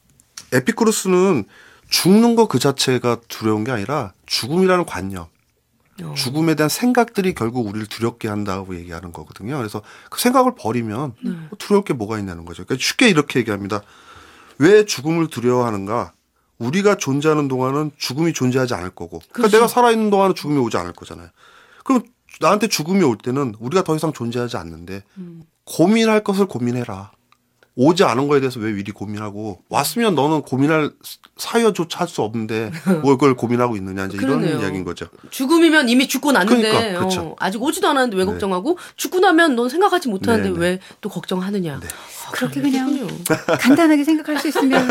에피쿠로스는 죽는 거 그 자체가 두려운 게 아니라 죽음이라는 관념, 어. 죽음에 대한 생각들이 결국 우리를 두렵게 한다고 얘기하는 거거든요. 그래서 그 생각을 버리면 네. 두려울 게 뭐가 있냐는 거죠. 그러니까 쉽게 이렇게 얘기합니다. 왜 죽음을 두려워하는가? 우리가 존재하는 동안은 죽음이 존재하지 않을 거고 그러니까 그렇죠. 내가 살아있는 동안은 죽음이 오지 않을 거잖아요. 그럼 나한테 죽음이 올 때는 우리가 더 이상 존재하지 않는데 음. 고민할 것을 고민해라. 오지 않은 거에 대해서 왜 미리 고민하고 왔으면 너는 고민할 사유조차 할 수 없는데 뭘 그걸 고민하고 있느냐 이제 이런 이야기인 거죠. 죽음이면 이미 죽고 났는데 그러니까, 그렇죠. 어, 아직 오지도 않았는데 왜 네. 걱정하고 죽고 나면 넌 생각하지 못하는데 네, 네. 왜 또 걱정하느냐. 네. 아, 그렇게 그냥 간단하게 생각할 수 있으면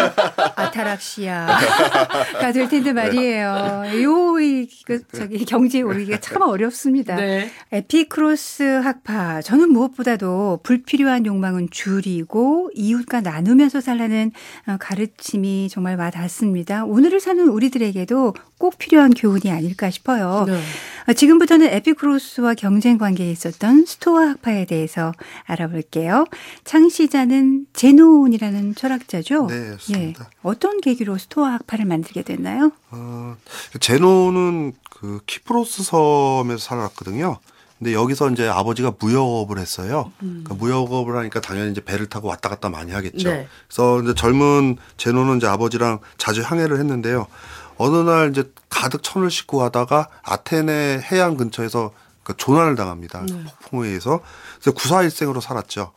아타락시아가 될 텐데 말이에요. 요 이, 그, 저기 경지에 오르기가 참 어렵습니다. 네. 에피쿠로스 학파 저는 무엇보다도 불필요한 욕망은 줄이고 이웃과 나누면서 살라는 가르침이 정말 와닿습니다. 오늘을 사는 우리들에게도 꼭 필요한 교훈이 아닐까 싶어요. 네. 지금부터는 에피쿠로스와 경쟁 관계에 있었던 스토아 학파에 대해서 알아볼게요. 창시자는 제논이라는 철학자죠. 네, 맞습니다. 예. 어떤 계기로 스토아 학파를 만들게 됐나요? 어, 제논은 그 키프로스 섬에서 살았거든요. 근데 여기서 이제 아버지가 무역업을 했어요. 음. 그러니까 무역업을 하니까 당연히 이제 배를 타고 왔다 갔다 많이 하겠죠. 네. 그래서 이제 젊은 제노는 이제 아버지랑 자주 항해를 했는데요. 어느 날 이제 가득 천을 싣고 가다가 아테네 해안 근처에서 그 조난을 당합니다. 네. 폭풍에 의해서. 그래서 구사일생으로 살았죠.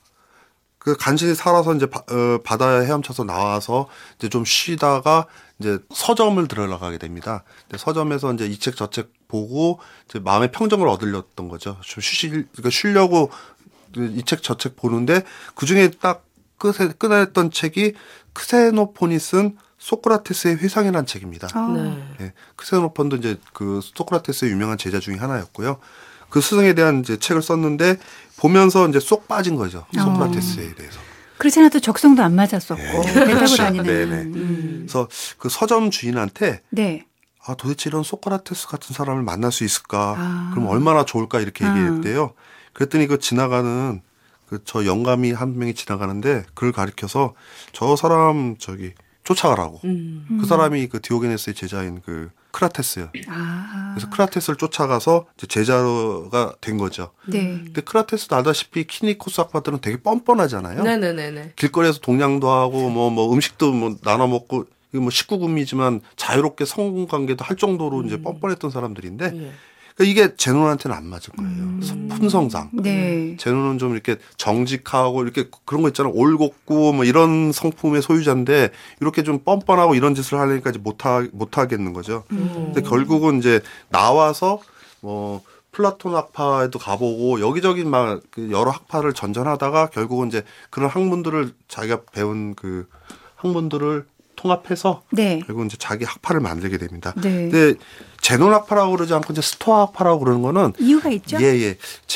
그 간신히 살아서 이제 바, 어, 바다에 헤엄쳐서 나와서 이제 좀 쉬다가 이제 서점을 들어가게 됩니다. 서점에서 이제 이 책 저 책 보고 이제 마음의 평정을 얻으려던 거죠. 좀 쉬, 그러니까 쉬려고 이 책 저 책 보는데 그 중에 딱 끝에 끝냈던 책이 크세노폰이 쓴 소크라테스의 회상이라는 책입니다. 아. 네. 네. 크세노폰도 이제 그 소크라테스의 유명한 제자 중에 하나였고요. 그 스승에 대한 이제 책을 썼는데 보면서 이제 쏙 빠진 거죠. 소크라테스에 어. 대해서. 그렇지 않아도 적성도 안 맞았었고 네. 대답을 그렇죠. 다니는. 네네. 음. 그래서 그 서점 주인한테 네. 아 도대체 이런 소크라테스 같은 사람을 만날 수 있을까? 아. 그럼 얼마나 좋을까 이렇게 아. 얘기했대요. 그랬더니 그 지나가는 그 저 영감이 한 명이 지나가는데 그를 가리켜서 저 사람 저기 쫓아가라고. 음. 그 사람이 그 디오게네스의 제자인 그 크라테스요. 아. 그래서 크라테스를 쫓아가서 이제 제자가 된 거죠. 네. 근데 크라테스도 알다시피 키니코스 학파들은 되게 뻔뻔하잖아요. 네네네. 길거리에서 동냥도 하고 뭐 뭐 음식도 뭐 나눠 먹고 이거 뭐 식구금이지만 자유롭게 성관계도 할 정도로 음. 이제 뻔뻔했던 사람들인데 예. 그러니까 이게 제논한테는 안 맞을 거예요. 음. 품성상. 네. 제논은 좀 이렇게 정직하고 이렇게 그런 거 있잖아요. 올곧고 뭐 이런 성품의 소유자인데 이렇게 좀 뻔뻔하고 이런 짓을 하려니까 이제 못하 못 하겠는 거죠. 음. 근데 결국은 이제 나와서 뭐 플라톤 학파에도 가보고 여기저기 막 그 여러 학파를 전전하다가 결국은 이제 그런 학문들을 자기가 배운 그 학문들을 통합해서 네. 결국 이제 자기 학파를 만들게 됩니다. 네. 근데 제논 학파라고 그러지 않고 이제 스토아 학파라고 그러는 거는 이유가 있죠. 예, 예.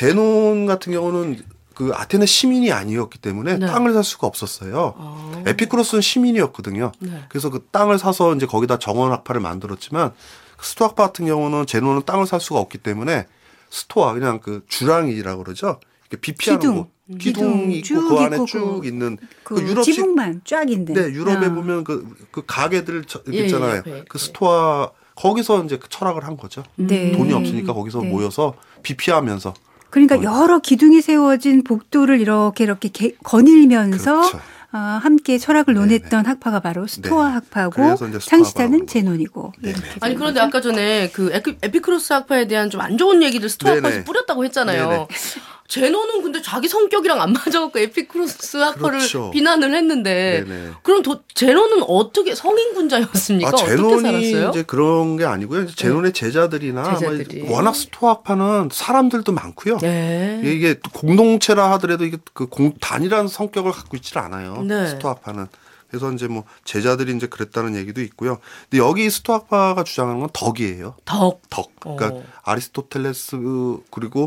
제논 같은 경우는 그 아테네 시민이 아니었기 때문에 네. 땅을 살 수가 없었어요. 아. 에피쿠로스는 시민이었거든요. 네. 그래서 그 땅을 사서 이제 거기다 정원 학파를 만들었지만 스토아 학파 같은 경우는 제논은 땅을 살 수가 없기 때문에 스토아 그냥 그 주랑이라고 그러죠. 이렇게 비피하는 기둥. 거. 기둥이 있고 그 안에 쭉 그, 있는 그, 그 유럽식 지붕만 쫙 있는. 네, 유럽에 아. 보면 그, 그 가게들 예, 있잖아요. 예, 예, 그 스토아 거기서 이제 그 철학을 한 거죠. 네. 돈이 없으니까 거기서 네. 모여서 비피하면서. 그러니까 거기. 여러 기둥이 세워진 복도를 이렇게 이렇게 개, 거닐면서 그렇죠. 어, 함께 철학을 논했던 네네. 학파가 바로 스토아 네. 학파고 창시자는 제논이고. 아니 그런데 아까 전에 그 에피쿠로스 학파에 대한 좀 안 좋은 얘기를 스토아 학파에서 뿌렸다고 했잖아요. 네네. 제논은 근데 자기 성격이랑 안 맞아갖고 에피쿠로스 학파를 그렇죠. 비난을 했는데 네네. 그럼 도, 제논은 어떻게 성인군자였습니까? 아, 제논이 어떻게 살았어요? 이제 그런 게 아니고요. 제논의 제자들이나 제자들이. 뭐 워낙 스토아 학파는 사람들도 많고요. 네. 이게 공동체라 하더라도 이게 그 공, 단일한 성격을 갖고 있질 않아요. 네. 스토아 학파는. 그래서 이제 뭐 제자들이 이제 그랬다는 얘기도 있고요. 근데 여기 스토아 학파가 주장하는 건 덕이에요. 덕. 덕. 그러니까 오. 아리스토텔레스 그리고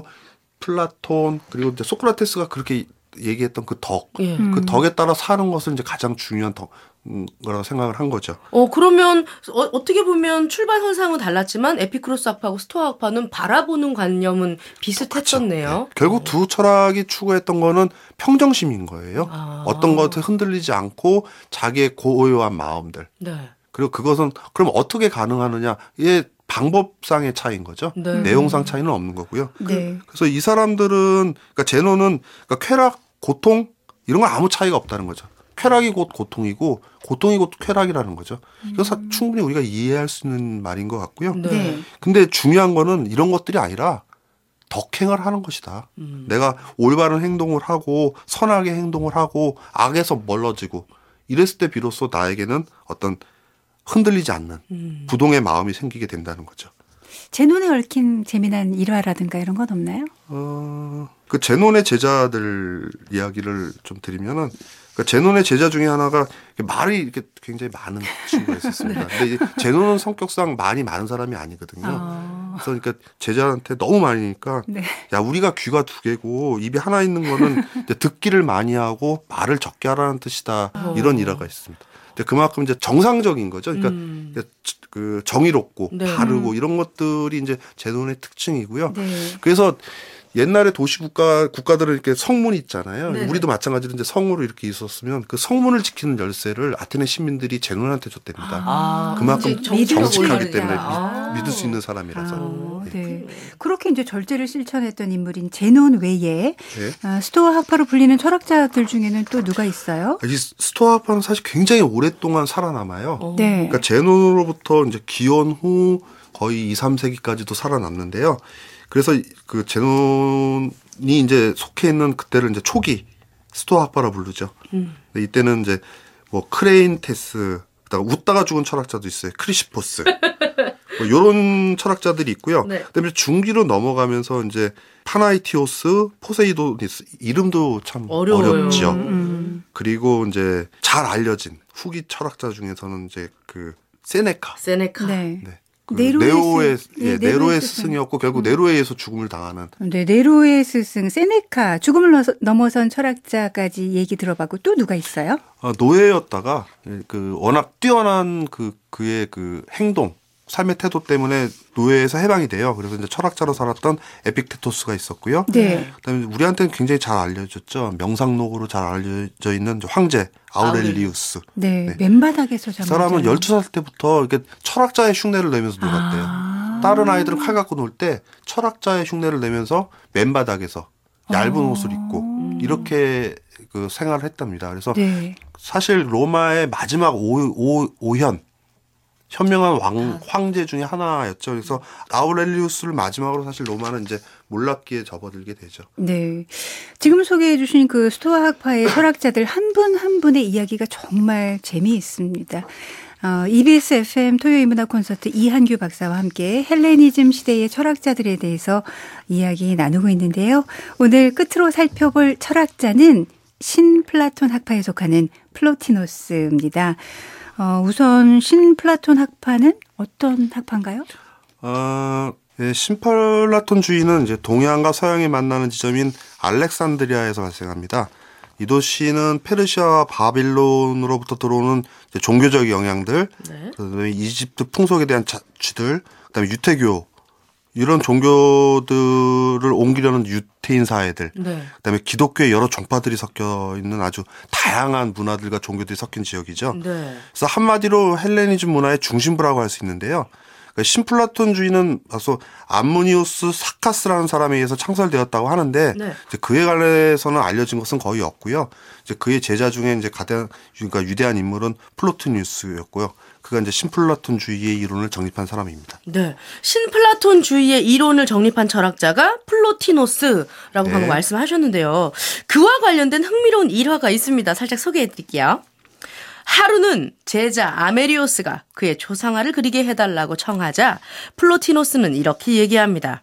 플라톤 그리고 이제 소크라테스가 그렇게 얘기했던 그 덕, 예. 그 덕에 따라 사는 것을 이제 가장 중요한 덕, 거라고 생각을 한 거죠. 어 그러면 어, 어떻게 보면 출발 현상은 달랐지만 에피쿠로스 학파하고 스토아 학파는 바라보는 관념은 비슷했었네요. 네. 결국 두 철학이 추구했던 거는 평정심인 거예요. 아. 어떤 것에 흔들리지 않고 자기의 고요한 마음들. 네. 그리고 그것은 그럼 어떻게 가능하느냐? 이게 방법상의 차이인 거죠. 네. 내용상 차이는 없는 거고요. 네. 그래서 이 사람들은 그러니까 제논은 그러니까 쾌락, 고통 이런 건 아무 차이가 없다는 거죠. 쾌락이 곧 고통이고 고통이 곧 쾌락이라는 거죠. 그래서 음. 충분히 우리가 이해할 수 있는 말인 것 같고요. 네. 근데 중요한 거는 이런 것들이 아니라 덕행을 하는 것이다. 음. 내가 올바른 행동을 하고 선하게 행동을 하고 악에서 멀어지고 이랬을 때 비로소 나에게는 어떤 흔들리지 않는 음. 부동의 마음이 생기게 된다는 거죠. 제논에 얽힌 재미난 일화라든가 이런 건 없나요? 어, 그 제논의 제자들 이야기를 좀 드리면은, 그러니까 제논의 제자 중에 하나가 말이 이렇게 굉장히 많은 친구가 있었습니다. 네. 근데 제논은 성격상 말이 많은 사람이 아니거든요. 아. 그래서 그러니까 제자한테 너무 많으니까, 네. 야 우리가 귀가 두 개고 입이 하나 있는 거는 듣기를 많이 하고 말을 적게 하라는 뜻이다. 어. 이런 일화가 있습니다. 그만큼 이제 정상적인 거죠. 그러니까 음. 그 정의롭고 네. 바르고 이런 것들이 이제 제논의 특징이고요. 네. 그래서 옛날에 도시국가, 국가들은 이렇게 성문이 있잖아요. 네네. 우리도 마찬가지로 이제 성으로 이렇게 있었으면 그 성문을 지키는 열쇠를 아테네 시민들이 제논한테 줬답니다. 아, 그만큼 이제 정직하기 때문에 아. 믿, 믿을 수 있는 사람이라서. 아, 네. 네. 그렇게 이제 절제를 실천했던 인물인 제논 외에 네. 아, 스토아 학파로 불리는 철학자들 중에는 또 누가 있어요? 이 스토아 학파는 사실 굉장히 오랫동안 살아남아요. 어. 네. 그러니까 제논으로부터 이제 기원 후 거의 이, 삼 세기까지도 살아남는데요. 그래서 그 제논이 이제 속해 있는 그때를 이제 초기 스토아 학파라 부르죠. 음. 근데 이때는 이제 뭐 크레인테스, 그다가 웃다가 죽은 철학자도 있어요. 크리시포스. 뭐 이런 철학자들이 있고요. 네. 그다음에 중기로 넘어가면서 이제 파나이티오스, 포세이도니스 이름도 참 어려워요. 어렵죠. 음. 그리고 이제 잘 알려진 후기 철학자 중에서는 이제 그 세네카. 세네카. 네. 네. 그 네로의 네로의 스- 예, 네, 네로의 네로의 스승. 스승이었고 결국 네로에 의해서 죽음을 당하는. 네, 네로의 스승 세네카, 죽음을 넘어서- 넘어선 철학자까지 얘기 들어봤고 또 누가 있어요? 아, 노예였다가 그 워낙 뛰어난 그 그의 그 행동, 삶의 태도 때문에 노예에서 해방이 돼요. 그래서 이제 철학자로 살았던 에픽테토스가 있었고요. 네. 그다음에 우리한테는 굉장히 잘 알려졌죠. 명상록으로 잘 알려져 있는 황제 아우렐리우스. 네, 네. 맨바닥에서 그 사람은 잠들잖아요. 열두 살 때부터 이렇게 철학자의 흉내를 내면서 놀았대요. 아. 다른 아이들은 칼 갖고 놀 때 철학자의 흉내를 내면서 맨바닥에서 얇은 아. 옷을 입고 이렇게 그 생활을 했답니다. 그래서 네. 사실 로마의 마지막 오, 오, 오현 현명한 왕, 황제 중에 하나였죠. 그래서 아우렐리우스를 마지막으로 사실 로마는 이제 몰락기에 접어들게 되죠. 네. 지금 소개해 주신 그 스토아 학파의 철학자들 한 분 한 분의 이야기가 정말 재미있습니다. 어, 이비에스 에프엠 토요일 문화 콘서트 이한규 박사와 함께 헬레니즘 시대의 철학자들에 대해서 이야기 나누고 있는데요. 오늘 끝으로 살펴볼 철학자는 신플라톤 학파에 속하는 플로티노스입니다. 어, 우선 신플라톤 학파는 어떤 학파인가요? 어, 예, 신플라톤주의는 이제 동양과 서양이 만나는 지점인 알렉산드리아에서 발생합니다. 이 도시는 페르시아와 바빌론으로부터 들어오는 이제 종교적 영향들, 네. 그다음에 이집트 풍속에 대한 자취들, 그다음에 유태교 이런 종교들을 옮기려는 유태인 사회들, 네. 그다음에 기독교의 여러 종파들이 섞여 있는 아주 다양한 문화들과 종교들이 섞인 지역이죠. 네. 그래서 한마디로 헬레니즘 문화의 중심부라고 할 수 있는데요. 신플라톤주의는 벌써 암무니우스 사카스라는 사람에 의해서 창설되었다고 하는데 네. 이제 그에 관해서는 알려진 것은 거의 없고요. 이제 그의 제자 중에 이제 가장 그러니까 위대한 인물은 플로티누스였고요. 그가 이제 신플라톤주의의 이론을 정립한 사람입니다. 네. 신플라톤주의의 이론을 정립한 철학자가 플로티노스라고 네. 방금 말씀하셨는데요. 그와 관련된 흥미로운 일화가 있습니다. 살짝 소개해 드릴게요. 하루는 제자 아메리오스가 그의 초상화를 그리게 해달라고 청하자 플로티노스는 이렇게 얘기합니다.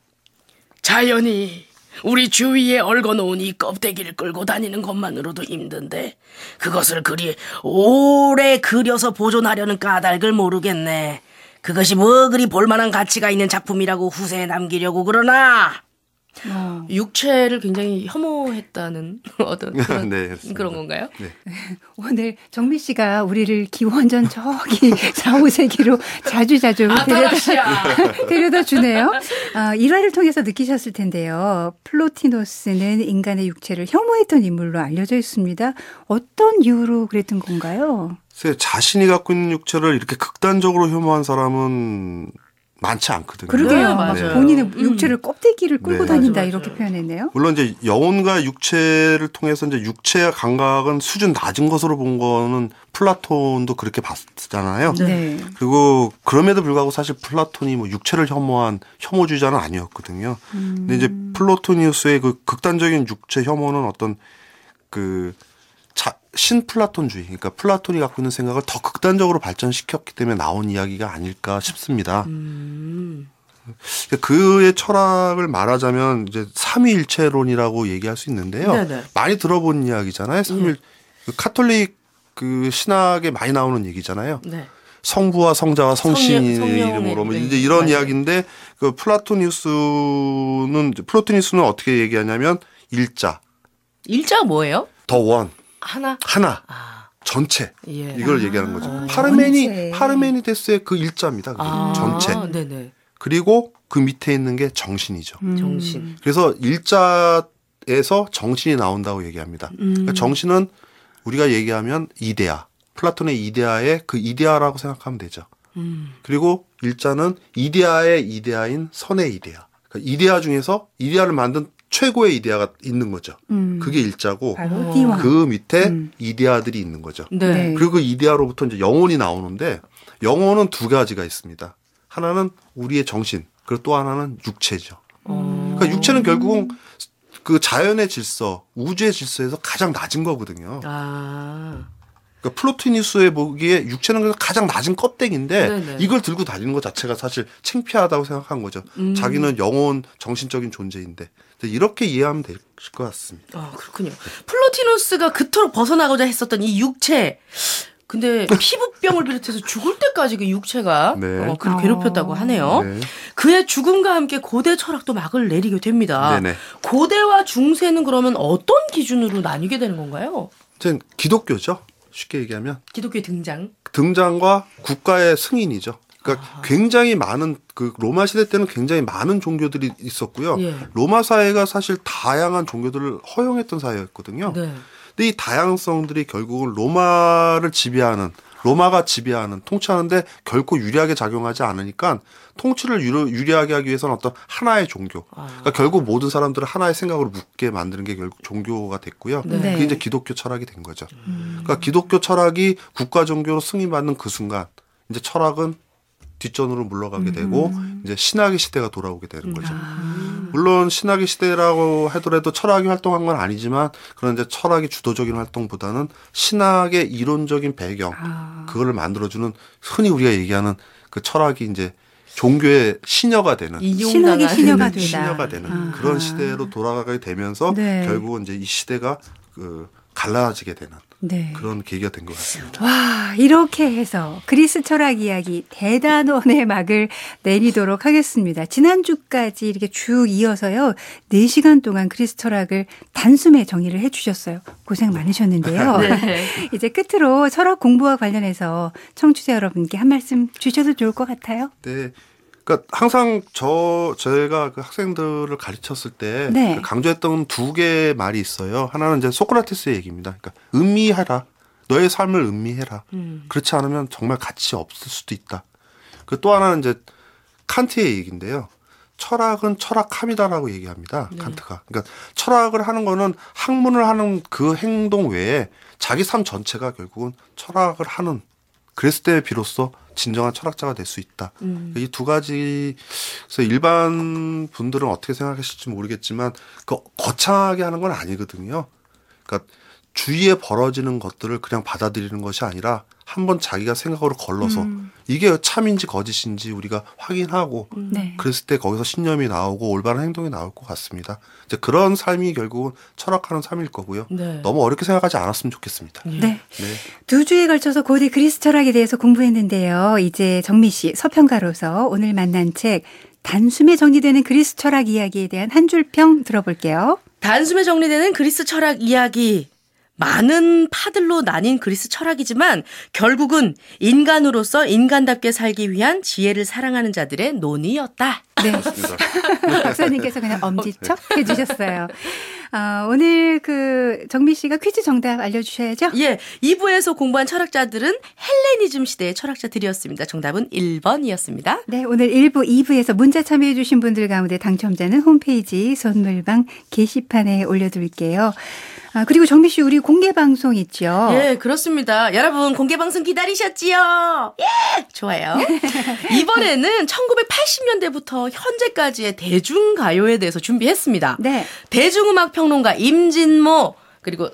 자연이 우리 주위에 얽어놓은 이 껍데기를 끌고 다니는 것만으로도 힘든데 그것을 그리 오래 그려서 보존하려는 까닭을 모르겠네. 그것이 뭐 그리 볼만한 가치가 있는 작품이라고 후세에 남기려고 그러나. 어. 육체를 굉장히 혐오했다는 어떤 그런, 네, 그렇습니다. 그런 건가요? 네. 오늘 정미 씨가 우리를 기원전 저기 사, 오 세기로 자주자주 데려다, 데려다 주네요. 아, 일화를 통해서 느끼셨을 텐데요. 플로티노스는 인간의 육체를 혐오했던 인물로 알려져 있습니다. 어떤 이유로 그랬던 건가요? 자신이 갖고 있는 육체를 이렇게 극단적으로 혐오한 사람은 많지 않거든요. 그러게요. 네, 맞아요. 본인의 음. 육체를 껍데기를 끌고 네. 다닌다 맞아, 이렇게 맞아요. 표현했네요. 물론 이제 영혼과 육체를 통해서 이제 육체의 감각은 수준 낮은 것으로 본 거는 플라톤도 그렇게 봤잖아요. 네. 그리고 그럼에도 불구하고 사실 플라톤이 뭐 육체를 혐오한 혐오주의자는 아니었거든요. 음. 근데 이제 플로토니우스의 그 극단적인 육체 혐오는 어떤 그 자, 신플라톤주의, 그러니까 플라톤이 갖고 있는 생각을 더 극단적으로 발전시켰기 때문에 나온 이야기가 아닐까 싶습니다. 음. 그의 철학을 말하자면 이제 삼위일체론이라고 얘기할 수 있는데요. 네네. 많이 들어본 이야기잖아요. 삼일 그 카톨릭 그 신학에 많이 나오는 얘기잖아요. 네. 성부와 성자와 성신의 성령, 성령의, 이름으로 뭐 네. 이제 이런 맞아요. 이야기인데 그 플라토니우스는 플로토니우스는 어떻게 얘기하냐면 일자, 일자가 뭐예요? 더 원, 하나. 하나, 아. 전체 예. 이걸 얘기하는 거죠. 전체. 파르메니 파르메니데스의 그 일자입니다. 그게 아. 전체. 네네. 그리고 그 밑에 있는 게 정신이죠. 음. 정신. 그래서 일자에서 정신이 나온다고 얘기합니다. 음. 그러니까 정신은 우리가 얘기하면 이데아, 플라톤의 이데아의 그 이데아라고 생각하면 되죠. 음. 그리고 일자는 이데아의 이데아인 선의 이데아. 그러니까 이데아 중에서 이데아를 만든 최고의 이데아가 있는 거죠. 음. 그게 일자고 바로 띠와. 그 밑에 음. 이데아들이 있는 거죠. 네. 네. 그리고 그 이데아로부터 이제 영혼이 나오는데 영혼은 두 가지가 있습니다. 하나는 우리의 정신, 그리고 또 하나는 육체죠. 어. 그러니까 육체는 결국은 그 자연의 질서, 우주의 질서에서 가장 낮은 거거든요. 아. 그러니까 플로티니스에 보기에 육체는 그래서 가장 낮은 껍데기인데 네네. 이걸 들고 다니는 것 자체가 사실 창피하다고 생각한 거죠. 음. 자기는 영혼, 정신적인 존재인데 이렇게 이해하면 될 것 같습니다. 아, 그렇군요. 플로티누스가 그토록 벗어나고자 했었던 이 육체. 근데 피부병을 비롯해서 죽을 때까지 그 육체가 네. 어, 그를 괴롭혔다고 하네요. 네. 그의 죽음과 함께 고대 철학도 막을 내리게 됩니다. 네네. 고대와 중세는 그러면 어떤 기준으로 나뉘게 되는 건가요? 이제 기독교죠. 쉽게 얘기하면 기독교의 등장. 등장과 국가의 승인이죠. 그러니까 아. 굉장히 많은 그 로마 시대 때는 굉장히 많은 종교들이 있었고요. 예. 로마 사회가 사실 다양한 종교들을 허용했던 사회였거든요. 네. 근데 이 다양성들이 결국은 로마를 지배하는 로마가 지배하는 통치하는데 결코 유리하게 작용하지 않으니까 통치를 유리, 유리하게 하기 위해서는 어떤 하나의 종교. 아. 그러니까 결국 모든 사람들을 하나의 생각으로 묶게 만드는 게 결국 종교가 됐고요. 네. 그게 이제 기독교 철학이 된 거죠. 음. 그러니까 기독교 철학이 국가 종교로 승인받는 그 순간 이제 철학은 뒷전으로 물러가게 되고 음. 이제 신학의 시대가 돌아오게 되는 거죠. 아. 물론 신학의 시대라고 하더라도 철학이 활동한 건 아니지만 그런 이제 철학이 주도적인 활동보다는 신학의 이론적인 배경 아. 그거를 만들어주는 흔히 우리가 얘기하는 그 철학이 이제 종교의 시녀가 되는 신학의 시녀가 되다. 시녀가 되는 아하. 그런 시대로 돌아가게 되면서 네. 결국은 이제 이 시대가 그 갈라지게 되는 네. 그런 계기가 된 것 같습니다. 와, 이렇게 해서 그리스 철학 이야기 대단원의 막을 내리도록 하겠습니다. 지난주까지 이렇게 쭉 이어서요. 네 시간 동안 그리스 철학을 단숨에 정리를 해 주셨어요. 고생 많으셨는데요. 네. 이제 끝으로 철학 공부와 관련해서 청취자 여러분께 한 말씀 주셔도 좋을 것 같아요. 네. 그러니까 항상 저 제가 그 학생들을 가르쳤을 때 네. 강조했던 두 개의 말이 있어요. 하나는 이제 소크라테스의 얘기입니다. 그러니까 음미해라. 너의 삶을 음미해라. 음. 그렇지 않으면 정말 가치 없을 수도 있다. 그 또 하나는 이제 칸트의 얘기인데요. 철학은 철학함이다라고 얘기합니다. 네. 칸트가. 그러니까 철학을 하는 거는 학문을 하는 그 행동 외에 자기 삶 전체가 결국은 철학을 하는 그랬을 때 비로소 진정한 철학자가 될 수 있다. 음. 이 두 가지 그래서 일반 분들은 어떻게 생각하실지 모르겠지만 그 거창하게 하는 건 아니거든요. 그러니까 주위에 벌어지는 것들을 그냥 받아들이는 것이 아니라 한번 자기가 생각으로 걸러서 음. 이게 참인지 거짓인지 우리가 확인하고 네. 그랬을 때 거기서 신념이 나오고 올바른 행동이 나올 것 같습니다. 이제 그런 삶이 결국은 철학하는 삶일 거고요. 네. 너무 어렵게 생각하지 않았으면 좋겠습니다. 예. 네. 네. 두 주에 걸쳐서 고대 그리스 철학에 대해서 공부했는데요. 이제 정미 씨 서평가로서 오늘 만난 책 단숨에 정리되는 그리스 철학 이야기에 대한 한 줄 평 들어볼게요. 단숨에 정리되는 그리스 철학 이야기. 많은 파들로 나뉜 그리스 철학이지만 결국은 인간으로서 인간답게 살기 위한 지혜를 사랑하는 자들의 논의였다. 네. 맞습니다. 박사님께서 그냥 엄지척 해주셨어요. 어, 오늘 그 정미 씨가 퀴즈 정답 알려주셔야죠. 예, 이 부에서 공부한 철학자들은 헬레니즘 시대의 철학자들이었습니다. 정답은 일 번이었습니다. 네, 오늘 일 부, 이 부에서 문자 참여해 주신 분들 가운데 당첨자는 홈페이지 선물방 게시판에 올려둘게요. 아, 그리고 정미 씨 우리 공개 방송 있죠? 예, 그렇습니다. 여러분 공개 방송 기다리셨지요? 예, 좋아요. 이번에는 천구백팔십 년대부터 현재까지의 대중가요에 대해서 준비했습니다. 네. 대중음악 평론가 임진모, 그리고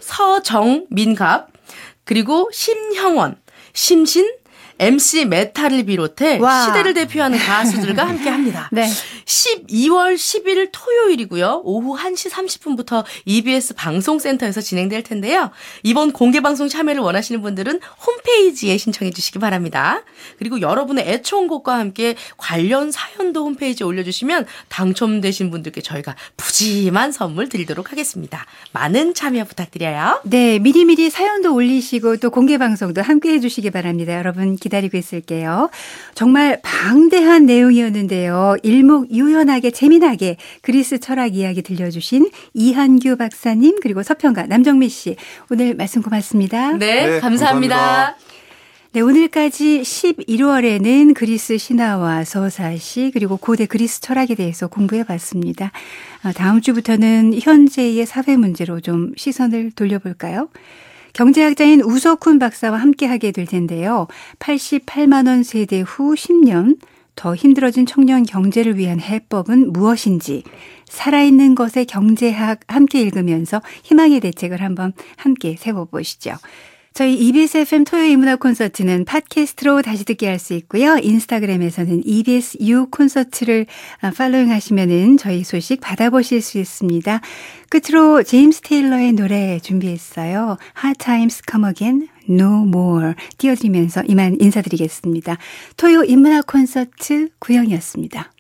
서정민갑, 그리고 심형원, 심신, 엠씨 메탈을 비롯해 와. 시대를 대표하는 가수들과 함께합니다. 네. 십이월 십일 토요일이고요. 오후 한 시 삼십 분부터 이비에스 방송센터에서 진행될 텐데요. 이번 공개방송 참여를 원하시는 분들은 홈페이지에 신청해 주시기 바랍니다. 그리고 여러분의 애청곡과 함께 관련 사연도 홈페이지에 올려주시면 당첨되신 분들께 저희가 푸짐한 선물 드리도록 하겠습니다. 많은 참여 부탁드려요. 네, 미리미리 사연도 올리시고 또 공개 방송도 함께 해주시기 바랍니다. 여러분 기다립니다. 기다리고 있을게요. 정말 방대한 내용이었는데요. 일목요연하게 재미나게 그리스 철학 이야기 들려주신 이한규 박사님 그리고 서평가 남정미 씨 오늘 말씀 고맙습니다. 네, 네, 감사합니다. 감사합니다. 네, 오늘까지 십일월에는 그리스 신화와 서사시 그리고 고대 그리스 철학에 대해서 공부해 봤습니다. 다음 주부터는 현재의 사회 문제로 좀 시선을 돌려볼까요? 경제학자인 우석훈 박사와 함께하게 될 텐데요. 팔십팔만 원 세대 후 십 년 더 힘들어진 청년 경제를 위한 해법은 무엇인지 살아있는 것의 경제학 함께 읽으면서 희망의 대책을 한번 함께 세워보시죠. 저희 이비에스 에프엠 토요일 문학 콘서트는 팟캐스트로 다시 듣게 할 수 있고요. 인스타그램에서는 이비에스 유 콘서트를 팔로잉 하시면은 저희 소식 받아보실 수 있습니다. 끝으로 제임스 테일러의 노래 준비했어요. Hard Times Come Again, No More 띄워드리면서 이만 인사드리겠습니다. 토요 인문학 콘서트 구영이었습니다.